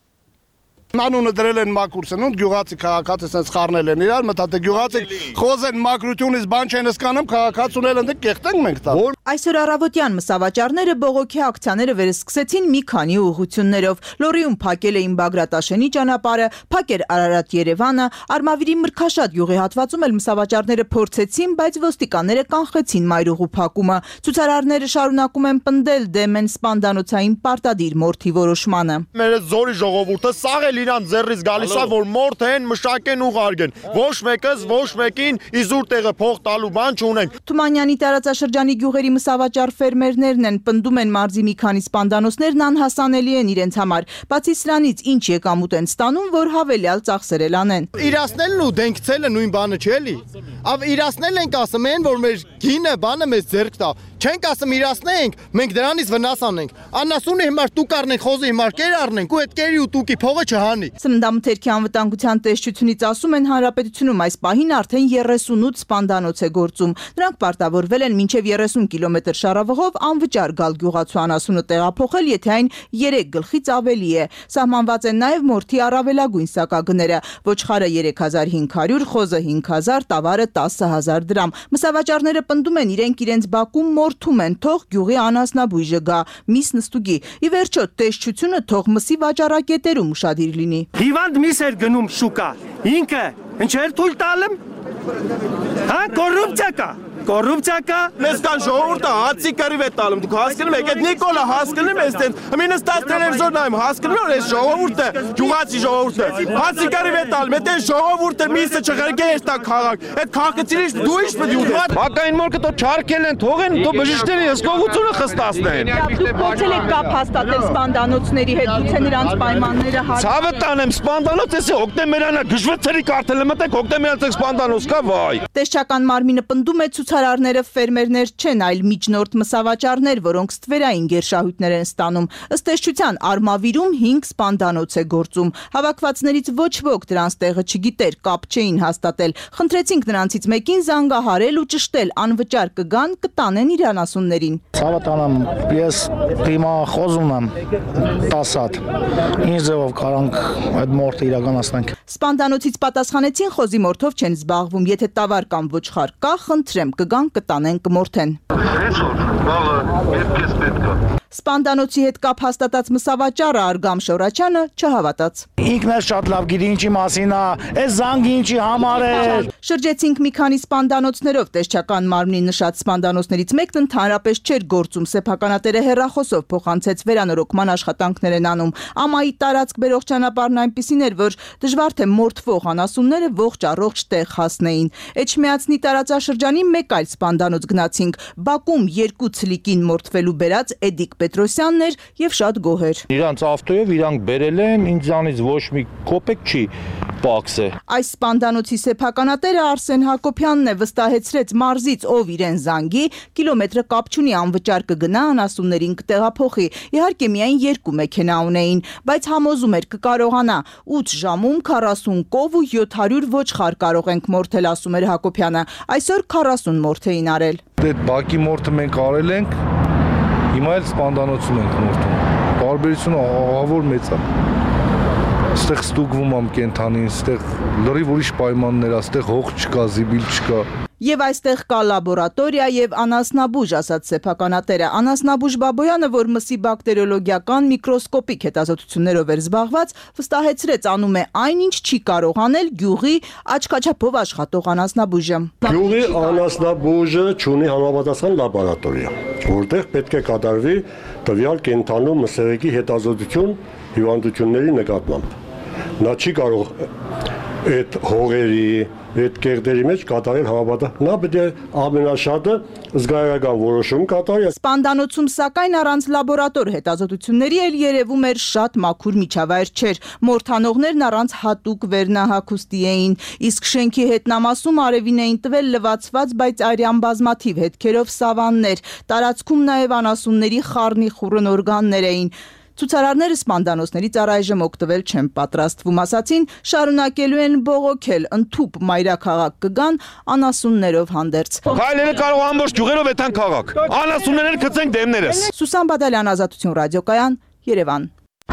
Անունը դրել են մաքուր սնունդ, գյուղացի քաղաքացի sense խառնել են իրար, մտածել գյուղացի խոզեն մաքրությունից բան չեն հասկանում, քաղաքացուներ ընդ կեղտենք մենք տա։ Այսօր առավոտյան մսավաճառները բողոքի ակցիաները վերսկսեցին մի քանի ուղղություններով։ Լորիում փակել էին Բագրատաշենի ճանապարհը, փակեր Արարատ-Երևանը, Արմավիրի Մրգաշատ յուղի հատվածում էլ մսավաճառները փորձեցին, բայց ոստիկանները կանխեցին մայրուղու փակումը։ Ցուցարարները շարունակում են պնդել դեմ են սպանդանոցային պարտադիր մորթի որոշմանը։ Մեր զորի ժողովուրդը սաղել իրան ձեռից գալիս է, որ մորթ են, մշակեն ուղարկեն։ Ոչ մեկս, ոչ մեկին իզուր տեղը փող տալու բան չունենք։ Թումանյանի տարածաշրջանի գյուղերի մսավաճառ ֆերմերներն են, պնդում են մարզի մի քանի սպանդանոցներն անհասանելի են իրենց համար։ Բացի սրանից ինչ եկամուտ են ստանում, որ հավելյալ ծախսերել անեն։ Իրացնելն ու դենքցելը նույն բանը չէ՞ էլի։ Ավ իրացնել ենք ասում են, որ մեր գինը բանը մեզ ձեռք տա։ Չենք ասում իրացնենք, մենք դրանից վնաս անենք։ Անասունի հիմար տուկ առնենք, խոզի հիմար կեր առնենք ու այդ կերի ու տուկի փողը չհանի։ Սննդամթերքի անվտանգության տեսչությունից ասում են հանրապետությունում այս պահին արդեն 38 սպանդանոց է գործում։ Նրանք պարտավորվել են մինչև 30 կիլոմետր շարավղով անվճար գալ գյուղացու անասունը տեղափոխել, եթե այն 3 գլխից ավելի է։ Սահմանված են նաև մորթի առավելագույն սակագները՝ ոչխարը 3500, խոզը 5000, տավարը 10000 դրամ։ Մսավաճառները պնդում են իրենց բակում մորթում են, թող գյուղի անասնաբույժը գա, միս նստուգի։ Ի վերջո տեսչությունը թող մսի վաճառակետերում ուշադիր լինի։ Հիվանդ միս էր գնում շուկա, ինքը ինչեր թույլ տալեմ։ Հա, կոռուպցիա կա։ Կոռուպցիա կա։ Մեզ կան ժողովուրդը հացի կռիվ է տալում, դուք հասկանում եք, այդ Նիկոլը հասկանում է այստեղ։ Մինը ստաց տելևիզոր նայում, հասկանում եք, այս ժողովուրդը, գյուղացի ժողովուրդը, հացի կռիվ է տալում, այդ ժողովուրդը միսը չղրկե այս տա քաղաք։ Այդ քաղաքացիներից դու ինչ պետք է ուտես։ Հակային մորքը դու չարկել են, թողեն, դու բժիշկների հսկողությունը խստացնեն։ Դուք փորձել եք կապ հաստատել սպանդանոցների հետ, գուցե նրանց պայմանները Ցավը տանեմ, սպանդանոց էսի հոկտեմբերանա գժվեցրի կարտելը մտեք, հոկտեմբերանց սպանդանոց կա, վայ։ Տեսչական մարմինը պնդում է Ցուցարարները ֆերմերներ չեն, այլ միջնորդ մսավաճառներ, որոնք ստվերային գերշահույթներ են ստանում։ Ըստ էջության Արմավիրում 5 սպանդանոց է գործում։ Հավաքվածներից ոչ ոք դրանց տեղը չգիտեր, կապ չէին հաստատել։ Խնդրեցինք նրանցից մեկին զանգահարել ու ճշտել, անվճար կգան, կտանեն իր անասուններին։ Ցավատանամ, ես հիմա խոսում եմ 10 հատ։ Ինչ ձևով կարանք այդ մորթը իրականացնենք։ Սպանդանոցից պատասխանեցին խոզի մորթով չեն զբաղվում, եթե տավար կամ ոչխար կա, խնդրեմ, կգան, կտանեն, կմորթեն։ Սպանդանոցի հետ կապ հաստատած մսավաճառը Արգամ Շորաչյանը չհավատաց։ Ինքն էլ շատ լավ գիտի ինչի մասին է, այս զանգի ինչի համար է։ Շրջեցինք մի քանի սպանդանոցներով, տեսչական մարմնի նշած սպանդանոցներից մեկն ընդհանրապես չէր գործում, սեփականատերը հեռախոսով փոխանցեց վերանորոգման աշխատանքներ են անում։ Ամայի տարածք բերող ճանապարհն այնպիսին էր, որ դժվար թե մորթվող անասունները ողջ առողջ տեղ հասնեին։ Էջմիածնի տարածաշրջանի մեկ այլ սպանդանոց գնացինք։ Բաքում 2 ցլիկին մորթվելու բերած Էդիկ Պետրոսյանն էր եւ շատ գոհեր։ Իրանց ավտոյով իրանք բերել են, ինձանից ոչ մի կոպեկ չի պակսե։ Այս սպանդանոցի սեփականատերը Արսեն Հակոբյանն է, վստահեցրեց մարզից ով իրեն զանգի, կիլոմետրը կապ չունի, անվճար կգնա, անասուններին կտեղափոխի։ Իհարկե միայն 2 մեքենա ունեին, բայց համոզում էր կկարողանա 8 ժամում 40 կով ու 700 ոչխար կարող ենք մորթել, ասում էր Հակոբյանը։ Այսօր 40 մորթ էին արել։ Այդ բակի մորթը մենք արել ենք, հիմա էլ սպանդանոցում ենք մորթում։ Տարբերությունը ահավոր մեծ է։ Այստեղ ստուգվում եմ կենթանին, այստեղ լրիվ ուրիշ պայմաններ, այստեղ հող չկա, զիբիլ չկա։ Եվ այստեղ կա լաբորատորիա եւ անասնաբուժ, ասաց սեփականատերը։ Անասնաբուժ Բաբոյանը, որ մսի բակտերիոլոգիական միկրոսկոպիկ հետազոտություններով էր զբաղված, վստահեցրեց անում է այնինչ չի կարող անել գյուղի աչքաչափով աշխատող անասնաբուժը։ Գյուղի անասնաբուժը ունի համապատասխան լաբորատորիա, որտեղ պետք է կատարվի տվյալ կենթանու մսեղեկի հետազոտություն հիվանդությունների նկատմամբ։ Նա չի կարող այդ հողերի, այդ կեղտերի մեջ կատարել համապատասխան։ Նա պետք է ամենաշատը զգայարական որոշում կատարի։ Սպանդանոցում սակայն առանց լաբորատոր հետազոտությունների էլ երևում էր շատ մաքուր միջավայր չէր։ Մորթանողներն առանց հատուկ վերնահագուստի էին, իսկ շենքի հետնամասում արևին էին տվել լվացված, բայց արյան բազմաթիվ հետքերով սավաններ։ Տարածքում նաև անասունների խառնի խուռն օրգաններ էին։ Ցուցարարները սպանդանոցներից առայժմ օգտվել չեն պատրաստվում, ասացին, շարունակելու են բողոքել, ընդཐུպ մայրաքաղաք կգան անասուններով հանդերձ։ Հայլերը կարող ամբողջ գյուղերով էթան քաղաք։ Անասուններն գցենք դեմներս։ Սուսան Բադալյան, Ազատություն ռադիոկայան, Երևան։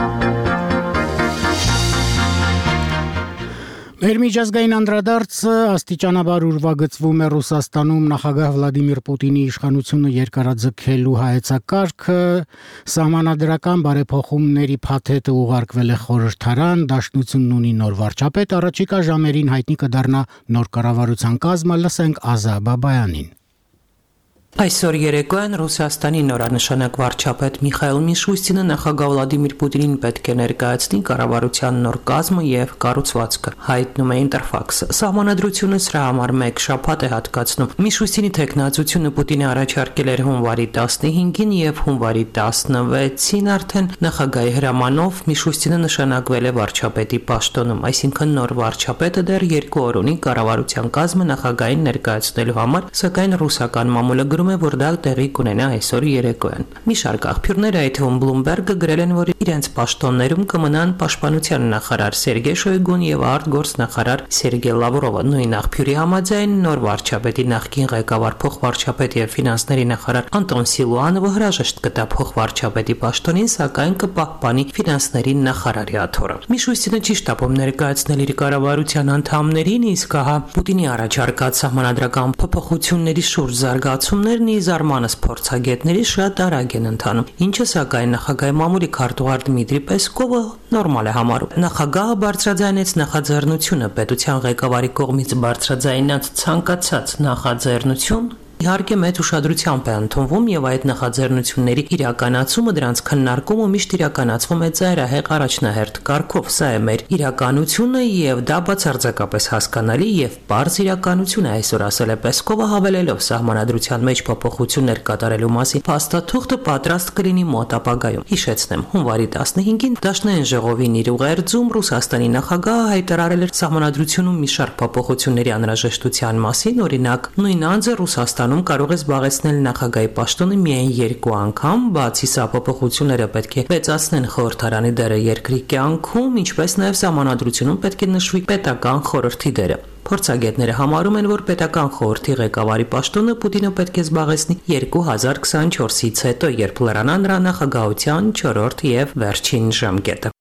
Մեր միջազգային անդրադարձը աստիճանաբար ուրվագծվում է Ռուսաստանում նախագահ Վլադիմիր Պուտինի իշխանությունը երկարաձգելու հայեցակարգը, սահմանադրական բարեփոխումների փաթեթը ուղարկվել է խորհրդարան, Դաշնությունն ունի նոր վարչապետ, առաջիկա ժամերին հայտնի կդառնա նոր կառավարության կազմը, լսենք Ազա Բաբայանին։ Այսօր երեկոյան Ռուսաստանի նորանշանակ վարչապետ Միխայիլ Միշուստինը նախագահ Վլադիմիր Պուտինին պետք է ներկայացնի կառավարության նոր կազմը եւ կառուցվածքը, հայտնում է Ինտերֆաքսը։ Սահմանադրությունը սրա համար 1 շաբաթ է հատկացնում։ Միշուստինի տեխնացությունը Պուտինը առաջարկել էր հունվարի 15-ին եւ հունվարի 16-ին արդեն նախագահի հրամանով Միշուստինը նշանակվել է վարչապետի պաշտոնում, այսինքն նոր վարչապետը դեռ 2 օր ունի կառավարության կազմը նախագահին ներկայացնելու համար, սակայն ռուսական մամուլը որ դա տեղի կունենա այսօր երեկոյան։ Մի շարք աղբյուրներ, այդ թվում Bloomberg-ը գրել են, որ իրենց պաշտոններում կմնան պաշտպանության նախարար Սերգեյ Շոյգուն եւ արտգործնախարար Սերգեյ Լավրովը։ Նույն աղբյուրի համաձայն նոր վարչապետի նախկին ղեկավար փոխվարչապետ եւ ֆինանսների նախարար Անտոն Սիլուանովը հրաժեշտ կտա փոխվարչապետի պաշտոնին, սակայն կպահպանի ֆինանսների նախարարի աթոռը։ Միշուստինը չի շտապում ներկայացնել իր կառավարության անդամներին, իսկ հա Պուտինի առաջարկած սահմանադրական փոփոխությունների շուրջ զարգացումներն ի զարմանս փորձագետների շատ արագ են ընթանում, ինչը սակայն նախագահի մամուլի քարտուղար Դմիտրի Պեսկովը նորմալ է համարում։ Նախագահը բարձրաձայնեց նախաձեռնությունը, պետության ղեկավարի կողմից բարձրաձայնած ցանկացած նախաձեռնություն իհարկե մեծ ուշադրությամբ է ընդունվում եւ այդ նախաձեռնությունների իրականացումը, դրանց քննարկումը միշտ իրականացվում է ծայրահեղ առաջնահերթ կարգով։ Սա է մեր իրականությունը եւ դա բացարձակապես հասկանալի եւ բարձ իրականություն է, այսօր ասել է Պեսկովը, հավելելով սահմանադրության մեջ փոփոխություններ կատարելու մասին փաստաթուղթը պատրաստ կլինի մոտ ապագայում։ Հիշեցնեմ, հունվարի 15-ին Դաշնային ժողովին իր ուղերձում Ռուսաստանի նախագահը հայտարարել էր սահմանադրությունում մի շարք փոփոխությունների անհրաժեշտության մասին, օրինակ նույն անձը Ռուսաստան Իրականում կարող է զբաղեցնել նախագահի պաշտոնը միայն 2 անգամ, բացի սա փոփոխությունները պետք է մեծացնեն խորհրդարանի դերը երկրի կյանքում, ինչպես նաև սահմանադրությունում պետք է նշվի պետական խորհրդի դերը։ Փորձագետները համարում են, որ պետական խորհրդի ղեկավարի պաշտոնը Պուտինը պետք է զբաղեցնի 2024-ից հետո, երբ լրանա նրա նախագահության 4-րդ եւ վերջին ժամկետը։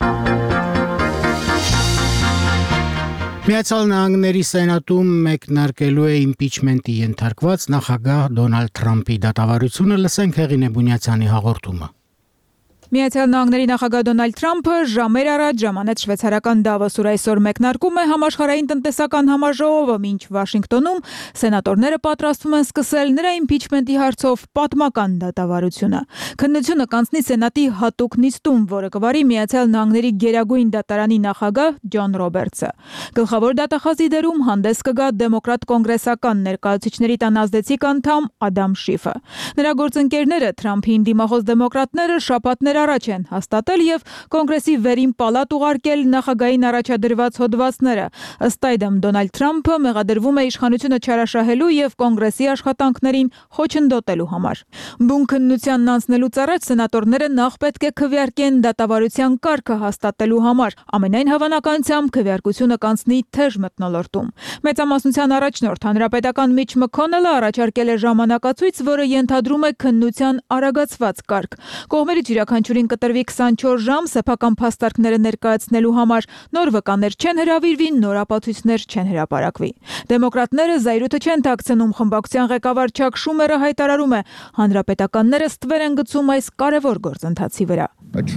Միացյալ Նահանգների Սենատում մեկնարկելու է իմպիչմենտի ենթարկված նախագահ Դոնալդ Թրամփի դատավարությունը, լսենք Հեղինե Բունյացյանի հաղորդումը։ Միացյալ Նահանգների նախագահ Դոնալդ Թրամփը ժամեր առաջ ժամանեց շվեյցարական Դավոս, ուր այսօր մեկնարկում է համաշխարհային տնտեսական համաժողովը, մինչ Վաշինգտոնում սենատորները պատրաստվում են սկսել նրա իմպիչմենտի հարցով պատմական դատավարությունը։ Քննությունը կանցնի Սենատի հատուկ նիստում, որը կվարի Միացյալ Նահանգների գերագույն դատարանի նախագահ Ջոն Ռոբերտսը։ Գլխավոր դատախազի դերում հանդես կգա դեմոկրատ կոնգրեսական ներկայացուցիչների տան ազդեցիկ անդամ Ադամ Շիֆը։ Նրա գործընկերները Թրամփին դիմախոս դեմոկրատները շաբաթներ առաջ են հաստատել եւ կոնգրեսի վերին պալատ ուղարկել նախագահային առաջադրված հոդվածները։ Ըստ այդմ Դոնալդ Թրամփը մեղադրվում է իշխանությունը չարաշահելու եւ կոնգրեսի աշխատանքներին խոչընդոտելու համար։ Բուն քննությանն անցնելուց առաջ սենատորները նախ պետք է քվեարկեն դատավարության կարգը հաստատելու համար։ Ամենայն հավանականությամբ քվեարկությունը կանցնի թեժ մթնոլորտում։ Մեծամասնության առաջնորդ հանրապետական Միչ Մքոնելը առաջարկել է ժամանակացույց, որը ենթադրում է քննության արագացված կարգ։ Կողմերից յուրաքանչյուրին կտրվի 24 ժամ սեփական փաստարկները ներկայացնելու համար, նոր վկաներ չեն հրավիրվի, նոր ապացույցներ չեն հրապարակվի։ Դեմոկրատները զայրույթը չեն թաքցնում, խմբակցության ղեկավար Չակ Շումերը հայտարարում է, հանրապետականները ստվեր են գցում այս կարևոր գործընթացի վրա։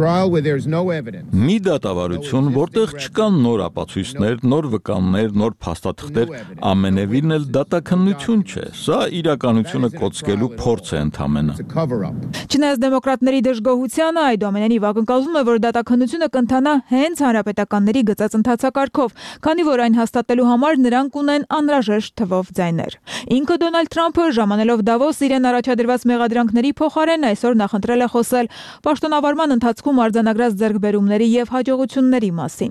Մի դատավարություն, որտեղ չկան նոր ապացույցներ, նոր վկաններ, նոր փաստաթղթեր, ամենևին էլ դատաքննություն չէ։ Սա իրականությունը կոծկելու փորձ է ընդամենը։ Չնայած դեմոկրատների դժգոհությանը, այդուամենայնիվ ակնկալվում է, որ դատաքննությունը կընթանա հենց հանրապետականների գծած ընթացակարգով, քանի որ այն հաստատելու համար նրանք ունեն անհրաժեշտ թվով ձայներ։ Ինքը Դոնալդ Թրամփը ժամանելով Դավոս իրեն առաջադրված մեղադրանքների փոխարեն այսօր նախընտրել է խոսել պաշտոնավարման ընթացքում արձանագրած ձեռքբերումների եւ հաջողությունների մասին։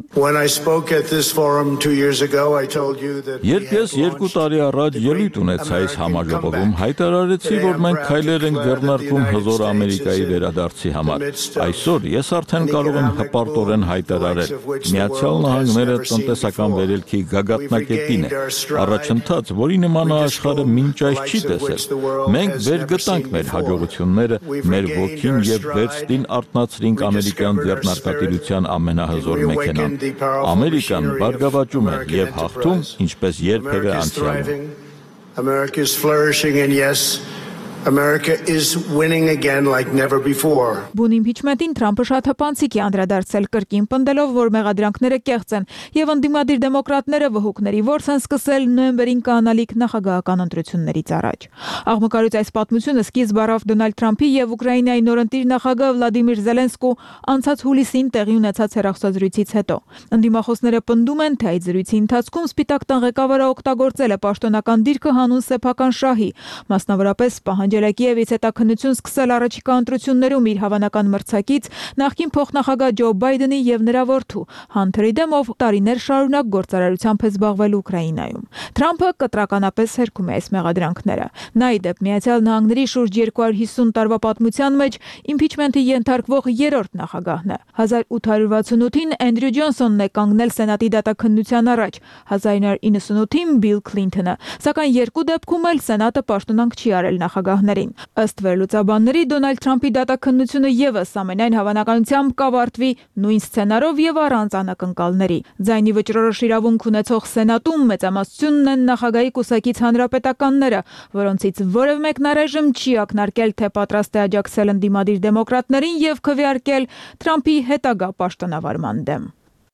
Երբ ես 2 տարի առաջ ելույթ ունեցա այս համաժողովում, հայտարարեցի, որ մենք քայլեր ենք ձեռնարկում հզոր Ամերիկայի վերադարձի համար։ Այսօր ես արդեն կարող եմ հպարտորեն հայտարարել. Միացյալ Նահանգները տնտեսական վերելքի գագաթնակետին է, առաջընթաց, որի նման աշխարհը մինչ այս չի տեսել։ Մենք վեր գտանք մեր հաջողությունները, մեր ոգին եւ վերստին արտնացրինք ամերիկյան ձեռնարկատիրության ամենահզոր մեքենան։ Ամերիկան բարգավաճում է եւ հաղթում, ինչպես երբևէ անցյալում։ America is flourishing and yes, America is winning again like never before. Բուն իմպիչմենտին Թրամփը շատ հպանցիկ է անդրադարձել, կրկին պնդելով, որ մեղադրանքները կեղծ են, եւ ընդդիմադիր դեմոկրատները վհուկների որս են սկսել նոյեմբերին կանալիք նախագահական ընտրություններից առաջ։ Աղմկարույց այս պատմությունը սկիզբ առավ Դոնալդ Թրամփի եւ Ուկրաինայի նորընտիր նախագահ Վլադիմիր Զելենսկու անցած հուլիսին տեղի ունեցած հեռախոսազրույցից հետո։ Ընդդիմախոսները պնդում են, թե այդ զրույցի ընթացքում Սպիտակ տան ղեկավարը օգտագործել է պաշտոնական դիրքը հանուն սեփական շահի, մասնավորապես պահանջել է Կիևից հետաքննություն սկսել առաջիկա ընտրություններում իր հավանական մրցակից նախկին փոխնախագահ Ջո Բայդենի եւ նրա որդու Հանթերի դեմ, ով տարիներ շարունակ գործարարությամբ է զբաղվել Ուկրաինայում։ Թրամփը կտրականապես հերքում է այս մեղադրանքները։ Նա ի դեպ Միացյալ Նահանգների շուրջ 250 տարվա պատմության մեջ իմպիչմենտի ենթարկվող երրորդ նախագահն է։ 1868-ին Էնդրյու Ջոնսոնն է կանգնել Սենատի դատաքննության առաջ, 1998-ին Բիլ Քլինթոնը, սակայն երկու դեպքում էլ Սենատը պաշտոնանք չի արել նախագահներին։ Ըստ վերլուծաբանների Դոնալդ Թրամփի դատաքննությունը եւս ամենայն հավանականությամբ կավարտվի նույն սցենարով եւ առանց անակնկալների։ Ձայնի վճռորոշ իրավունք ունեցող Սենատում մեծամասնությունն են նախագահի կուսակից հանրապետականները, որոնցից որևէ մեկն առայժմ չի ակնարկել, թե պատրաստ է աջակցել ընդդիմադիր դեմոկրատներին եւ քվեարկել Թրամփի հետագա պաշտոնավարման դեմ։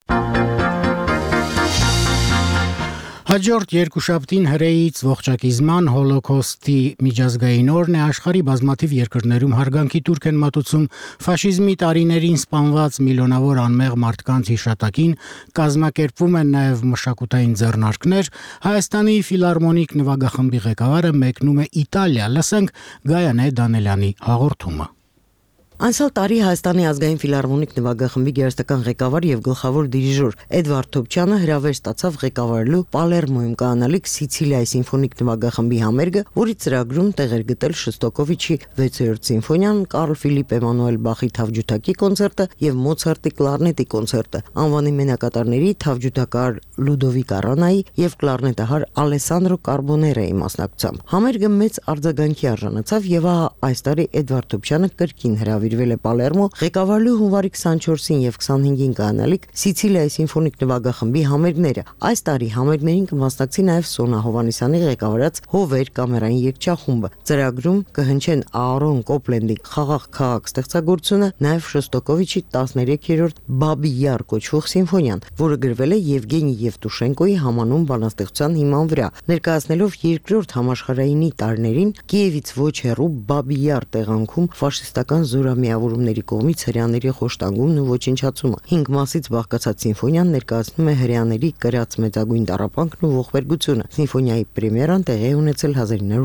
Հաջորդ երկուշաբթին հրեից ողջակիզման հոլոկոստի միջազգային օրն է, աշխարհի բազմաթիվ երկրներում հարգանքի տուրք են մատուցում ֆաշիզմի տարիներին սպանված միլիոնավոր անմեղ մարդկանց հիշատակին, կազմակերպվում են նաև մշակութային ձեռնարկներ։ Հայաստանի ֆիլհարմոնիկ նվագախմբի ղեկավարը մեկնում է Իտալիա, լսենք Գայանե Դանելյանի հաղորդումը։ Անցյալ տարի Հայաստանի ազգային ֆիլհարմոնիկ նվագախմբի գերստական ղեկավար եւ գլխավոր դիրիժոր Էդվարդ Թոփչյանը հրավեր ստացավ ղեկավարելու Պալերմոյում կանալիք Սիցիլիայի սիմֆոնիկ նվագախմբի համերգը, որի ծրագրում տեղ էր գտել Շոստոկովիչի 6-րդ սիմֆոնիան, Կարլ Ֆիլիպ Էմանուել Բախի թավջութակի կոնցերտը եւ Մոցարտի կլարնետի կոնցերտը, անվանի մենակատարների թավջութակար Լուդովիկ Արանայի եւ կլարնետահար Ալեսանդրո Կարբոներայի մասնակցությամբ։ Համերգը մեծ արձագանքի արժանացավ եւ այս տարի Էդվարդ Թոփչյանը կրկին հրավիրվել է Պալերմո ղեկավարելու հունվարի 24-ին եւ 25-ին կանալիք Սիցիլիայի սիմֆոնիկ նվագախմբի համերգները։ Այս տարի համերգներին կմասնակցի նաեւ Սոնա Հովանեսյանի ղեկավարած Հովեր կամերային երգչախումբը։ Ծրագրում կհնչեն Аарոն Կոպլենդի Խաղաղ քաղաք ստեղծագործությունը, նաեւ Շոստոկովիչի 13-րդ Բաբի Յար կոչվող սիմֆոնիան, որը գրվել է Եվգենի Եվտուշենկոյի համանուն բանաստեղծության հիման վրա, ներկայացնելով երկրորդ համաշխարհայինի տարիներին Կիևից ոչ հեռու Բաբի Յար տեղանքում ֆաշիստական զորամիավորումների կողմից հրեաների խոշտանգումն ու ոչնչացումը։ 5 մասից բաղկացած սիմֆոնիան ներկայացնում է հրեաների կրած մեծագույն տառապանքն ու ողբերգությունը։ Սիմֆոնիայի պրեմիերան տեղի է ունեցել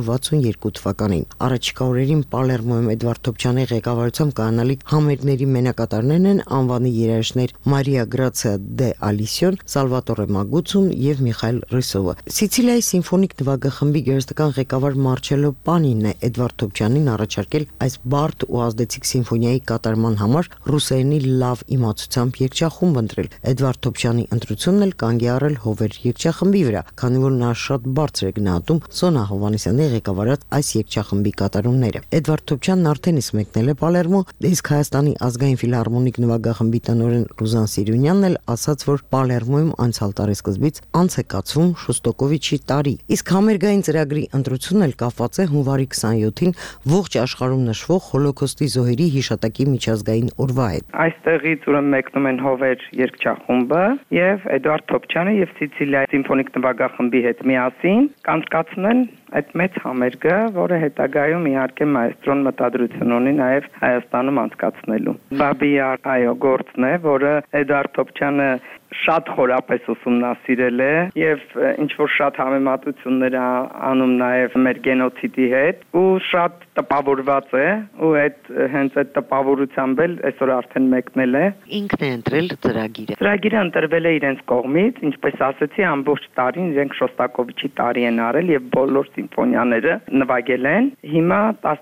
1962 թվականին։ Առաջիկա օրերին Պալերմոյում Էդվարդ Թոփչյանի ղեկավարությամբ կանալիք համերգների մենակատարներն են անվանի երաժիշտներ Մարիա Գրացիա դե Ալիսիոն, Սալվատորե Մագուցուն եւ Միխայել Ռիսովը։ Սիցիլիայի սիմֆոնիկ նվագախմբի գերստական ղեկավար Մարչելո Պանինն է Էդվարդ Թոփչյանին առաջարկել այս բարդ ու ազդեցիկ սիմֆոնիայի կատարման համար ռուսերենի լավ իմացությամբ երգչախումբ ընտրել։ Էդվարդ Թոփչյանի ընտրությունն էլ կանգ է առել Հովեր երգչախմբի վրա, քանի որ նա շատ բարձր է գնահատում Սոնա Հովանեսյանի ղեկավարած այս երգչախմբի կատարումները։ Էդվարդ Թոփչյանն արդեն իսկ մեկնել է Պալերմո, իսկ Հայաստանի ազգային ֆիլհարմոնիկ նվագախմբի տնօրեն Ռուզան Սիրունյանն էլ ասաց, որ Պալերմոյում անցյալ տարեսկզբից անց է կացվում Շոստոկովիչի տարի։ Իսկ համերգային ծրագրի ընտրությունն էլ կապված է հունվարի 27-ին ողջ աշխարհում նշվող Հոլոկոստի զոհերի հիշատակի միջազգային օրվա հետ։ Այստեղից ուրեմն մեկնում են Հովեր երգչախումբը եւ Էդվարդ Թոփչյանը եւ Սիցիլիայի սիմֆոնիկ նվագախմբի հետ միասին կանցկացնեն այդ մեծ համերգը, որը հետագայում իհարկե մայստրոն մտադրություն ունի նաև Հայաստանում անցկացնելու։ Բաբի Յար այո գործն է, որը Էդվարդ Թոփչյանը շատ խորապես ուսումնասիրել է եւ ինչ որ շատ համեմատություններ անում նաև մեր գենոցիդի հետ ու շատ տպավորված է ու հենց այդ տպավորությամբ էլ այսօր արդեն մեկնել է։ Ինքն է ընտրել ծրագիրը։ Ծրագիրը ընտրվել է իրենց կողմից, ինչպես ասացի, ամբողջ տարին իրենք Շոստակովիչի տարի են արել եւ բոլոր սիմֆոնիաները նվագել են։ Հիմա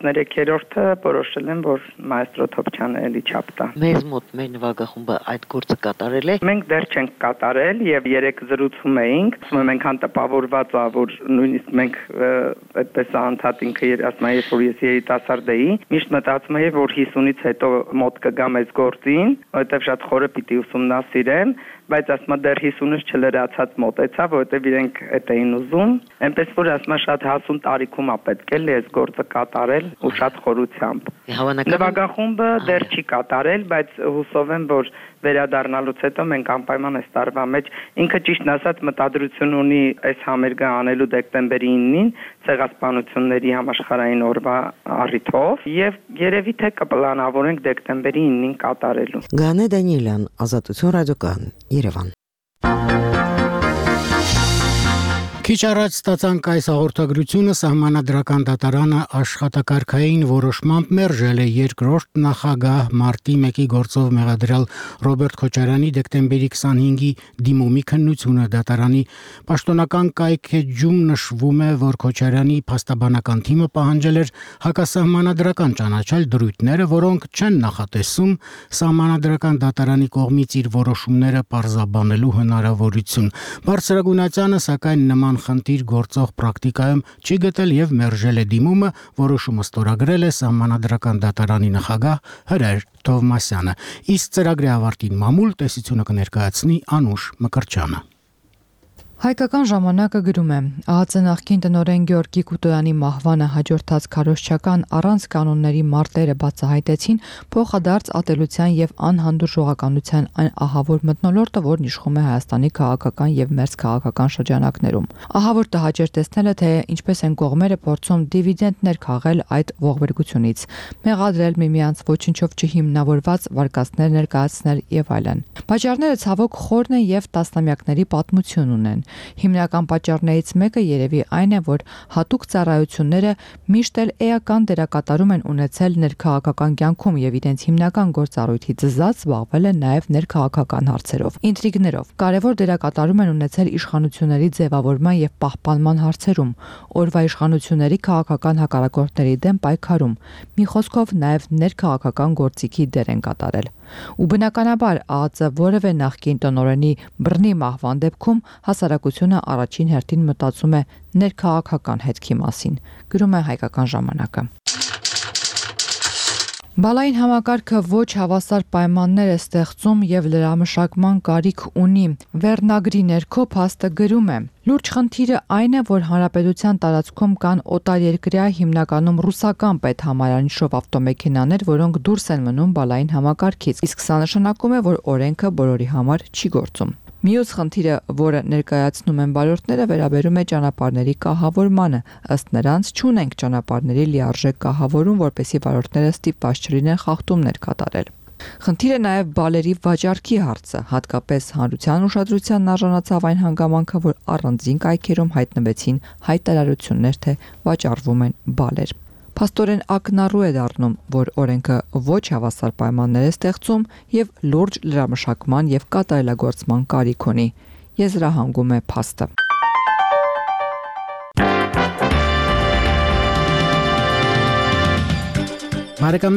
13-րդը որոշել են, որ մայստրո Թոփչյանը էլի չափ տա։ Մեզ մոտ մեր նվագախումբը այդ գործը կատարել է։ Մենք դեռ չենք կատարել եւ երեք զրուցում էինք, ասում եմ այնքան տպավորված ա, որ նույնիսկ մենք այդպես անդադ ինքը ասում եմ, որ ես երիտասարդ էի, միշտ մտածում էի, որ 50-ից հետո մոտ կգամ այս գործին, որովհետեւ շատ խորը պիտի ուսումնասիրեմ, բայց ասում եմ դեռ 50-ից չլրացած մոտեցա, որովհետեւ իրենք այդ էին ուզում, այնպես որ ասում եմ շատ հասուն տարիքում ա պետք է այս գործը կատարել ու շատ խորությամբ։ Նվագախումբը դեռ չի կատարել, բայց հուսով եմ, որ վերադառնալուց հետո մենք անպայման այս տարվա մեջ ինքը ճիշտն ասած մտադրություն ունի այս համերգը անելու դեկտեմբերի 9-ին ցեղասպանությունների համաշխարհային օրվա առիթով եւ երևի թե կպլանավորենք դեկտեմբերի 9-ին կատարելու։ Գանե Դանիելյան, Ազատություն ռադիոկայան, Երևան։ Քիչ առաջ ստացանք այս հաղորդագրությունը Սահմանադրական դատարանը աշխատակարգային որոշմամբ մերժել է երկրորդ նախագահ մարտի 1-ի գործով մեղադրյալ Ռոբերտ Քոչարյանի դեկտեմբերի 25-ի դիմումի քննությունը։ Դատարանի պաշտոնական կայքեջում նշվում է, որ Քոչարյանի փաստաբանական թիմը պահանջել էր հակասահմանադրական ճանաչել դրույթները, որոնք չեն նախատեսում Սահմանադրական դատարանի կողմից իր որոշումները պարզաբանելու հնարավորություն։ Բարձրագույնացյանը սակայն նման խնդիր գործող պրակտիկայում չի գտել եւ մերժել է դիմումը, որոշումը ստորագրել է Սահմանադրական դատարանի նախագահ Հրեր Թովմասյանը։ Իսկ ծրագրի ավարտին մամուլ տեսությունը կներկայացնի Անուշ Մկրտչյանը։ Հայկական ժամանակը գրում է. ԱԱԾ նախկին տնօրեն Գեորգի Կուտոյանի մահվանը հաջորդած քարոզչական առանց կանոնների մարտերը բացահայտեցին փոխադարձ ատելության եւ անհանդուրժողականության այն ահավոր մթնոլորտը, որն իշխում է Հայաստանի քաղաքական եւ մերձքաղաքական շրջանակներում։ Ահավոր տհաճ էր տեսնելը, թե ինչպես են կողմերը փորձում դիվիդենդներ քաղել այդ ողբերգությունից, մեղադրել միմյանց ոչնչով չհիմնավորված վարկածներ ներկայացնել եւ այլն։ Բաժարները ցավոք խորն են եւ տասնամյակների պատմություն ունեն։ Հիմնական պատճառներից մեկը երևի այն է, որ հատուկ ծառայությունները միշտ էլ էական դերակատարում են ունեցել ներքաղաքական կյանքում եւ իրենց հիմնական գործառույթի զզած զբաղվել են նաեւ ներքաղաքական հարցերով, ինտրիգներով։ Կարևոր դերակատարում են ունեցել իշխանությունների ձևավորման եւ պահպանման հարցերում, օրվա իշխանությունների քաղաքական հակառակորդների դեմ պայքարում, մի խոսքով նաեւ ներքաղաքական գործիքի դեր են կատարել։ Ու բնականաբար ԱԱԾ որևէ նախկին տնօրենի բռնի մահվան դեպքում հասարակությունը առաջին հերթին մտածում է ներքաղաքական հետքի մասին, գրում է Հայկական ժամանակը։ Բալային համակարգը ոչ հավասար պայմաններ է ստեղծում եւ լրամշակման կարիք ունի։ Վերնագրի ներքո փաստը գրում է. Լուրջ խնդիրը այն է, որ հանրապետության տարածքում կան օտարերկրյա հիմնականում ռուսական պետհամարանիշով ավտոմեքենաներ, որոնք դուրս են մնում բալային համակարգից, իսկ սա նշանակում է, որ օրենքը բոլորի համար չի գործում։ Մյուս խնդիրը, որը ներկայացնում են վարորդները, վերաբերում է ճանապարհների կահավորմանը։ Ըստ նրանց չունենք ճանապարհների լիարժեք կահավորում, որպեսզի վարորդները ստիպված չլինեն խախտումներ կատարել։ Խնդիրը նաև բալերի վաճառքի հարցը, հատկապես հանրության ուշադրությանն արժանացավ այն հանգամանքը, որ առանձին կայքերում հայտնվեցին հայտարարություններ, թե վաճառվում են բալեր։ Փաստորեն ակնառու է դառնում, որ օրենքը ոչ հավասար պայմաններ է ստեղծում եւ լուրջ լրամշակման եւ կատարելագործման կարիք ունի, եզրահանգում է փաստը։ Բարեկամ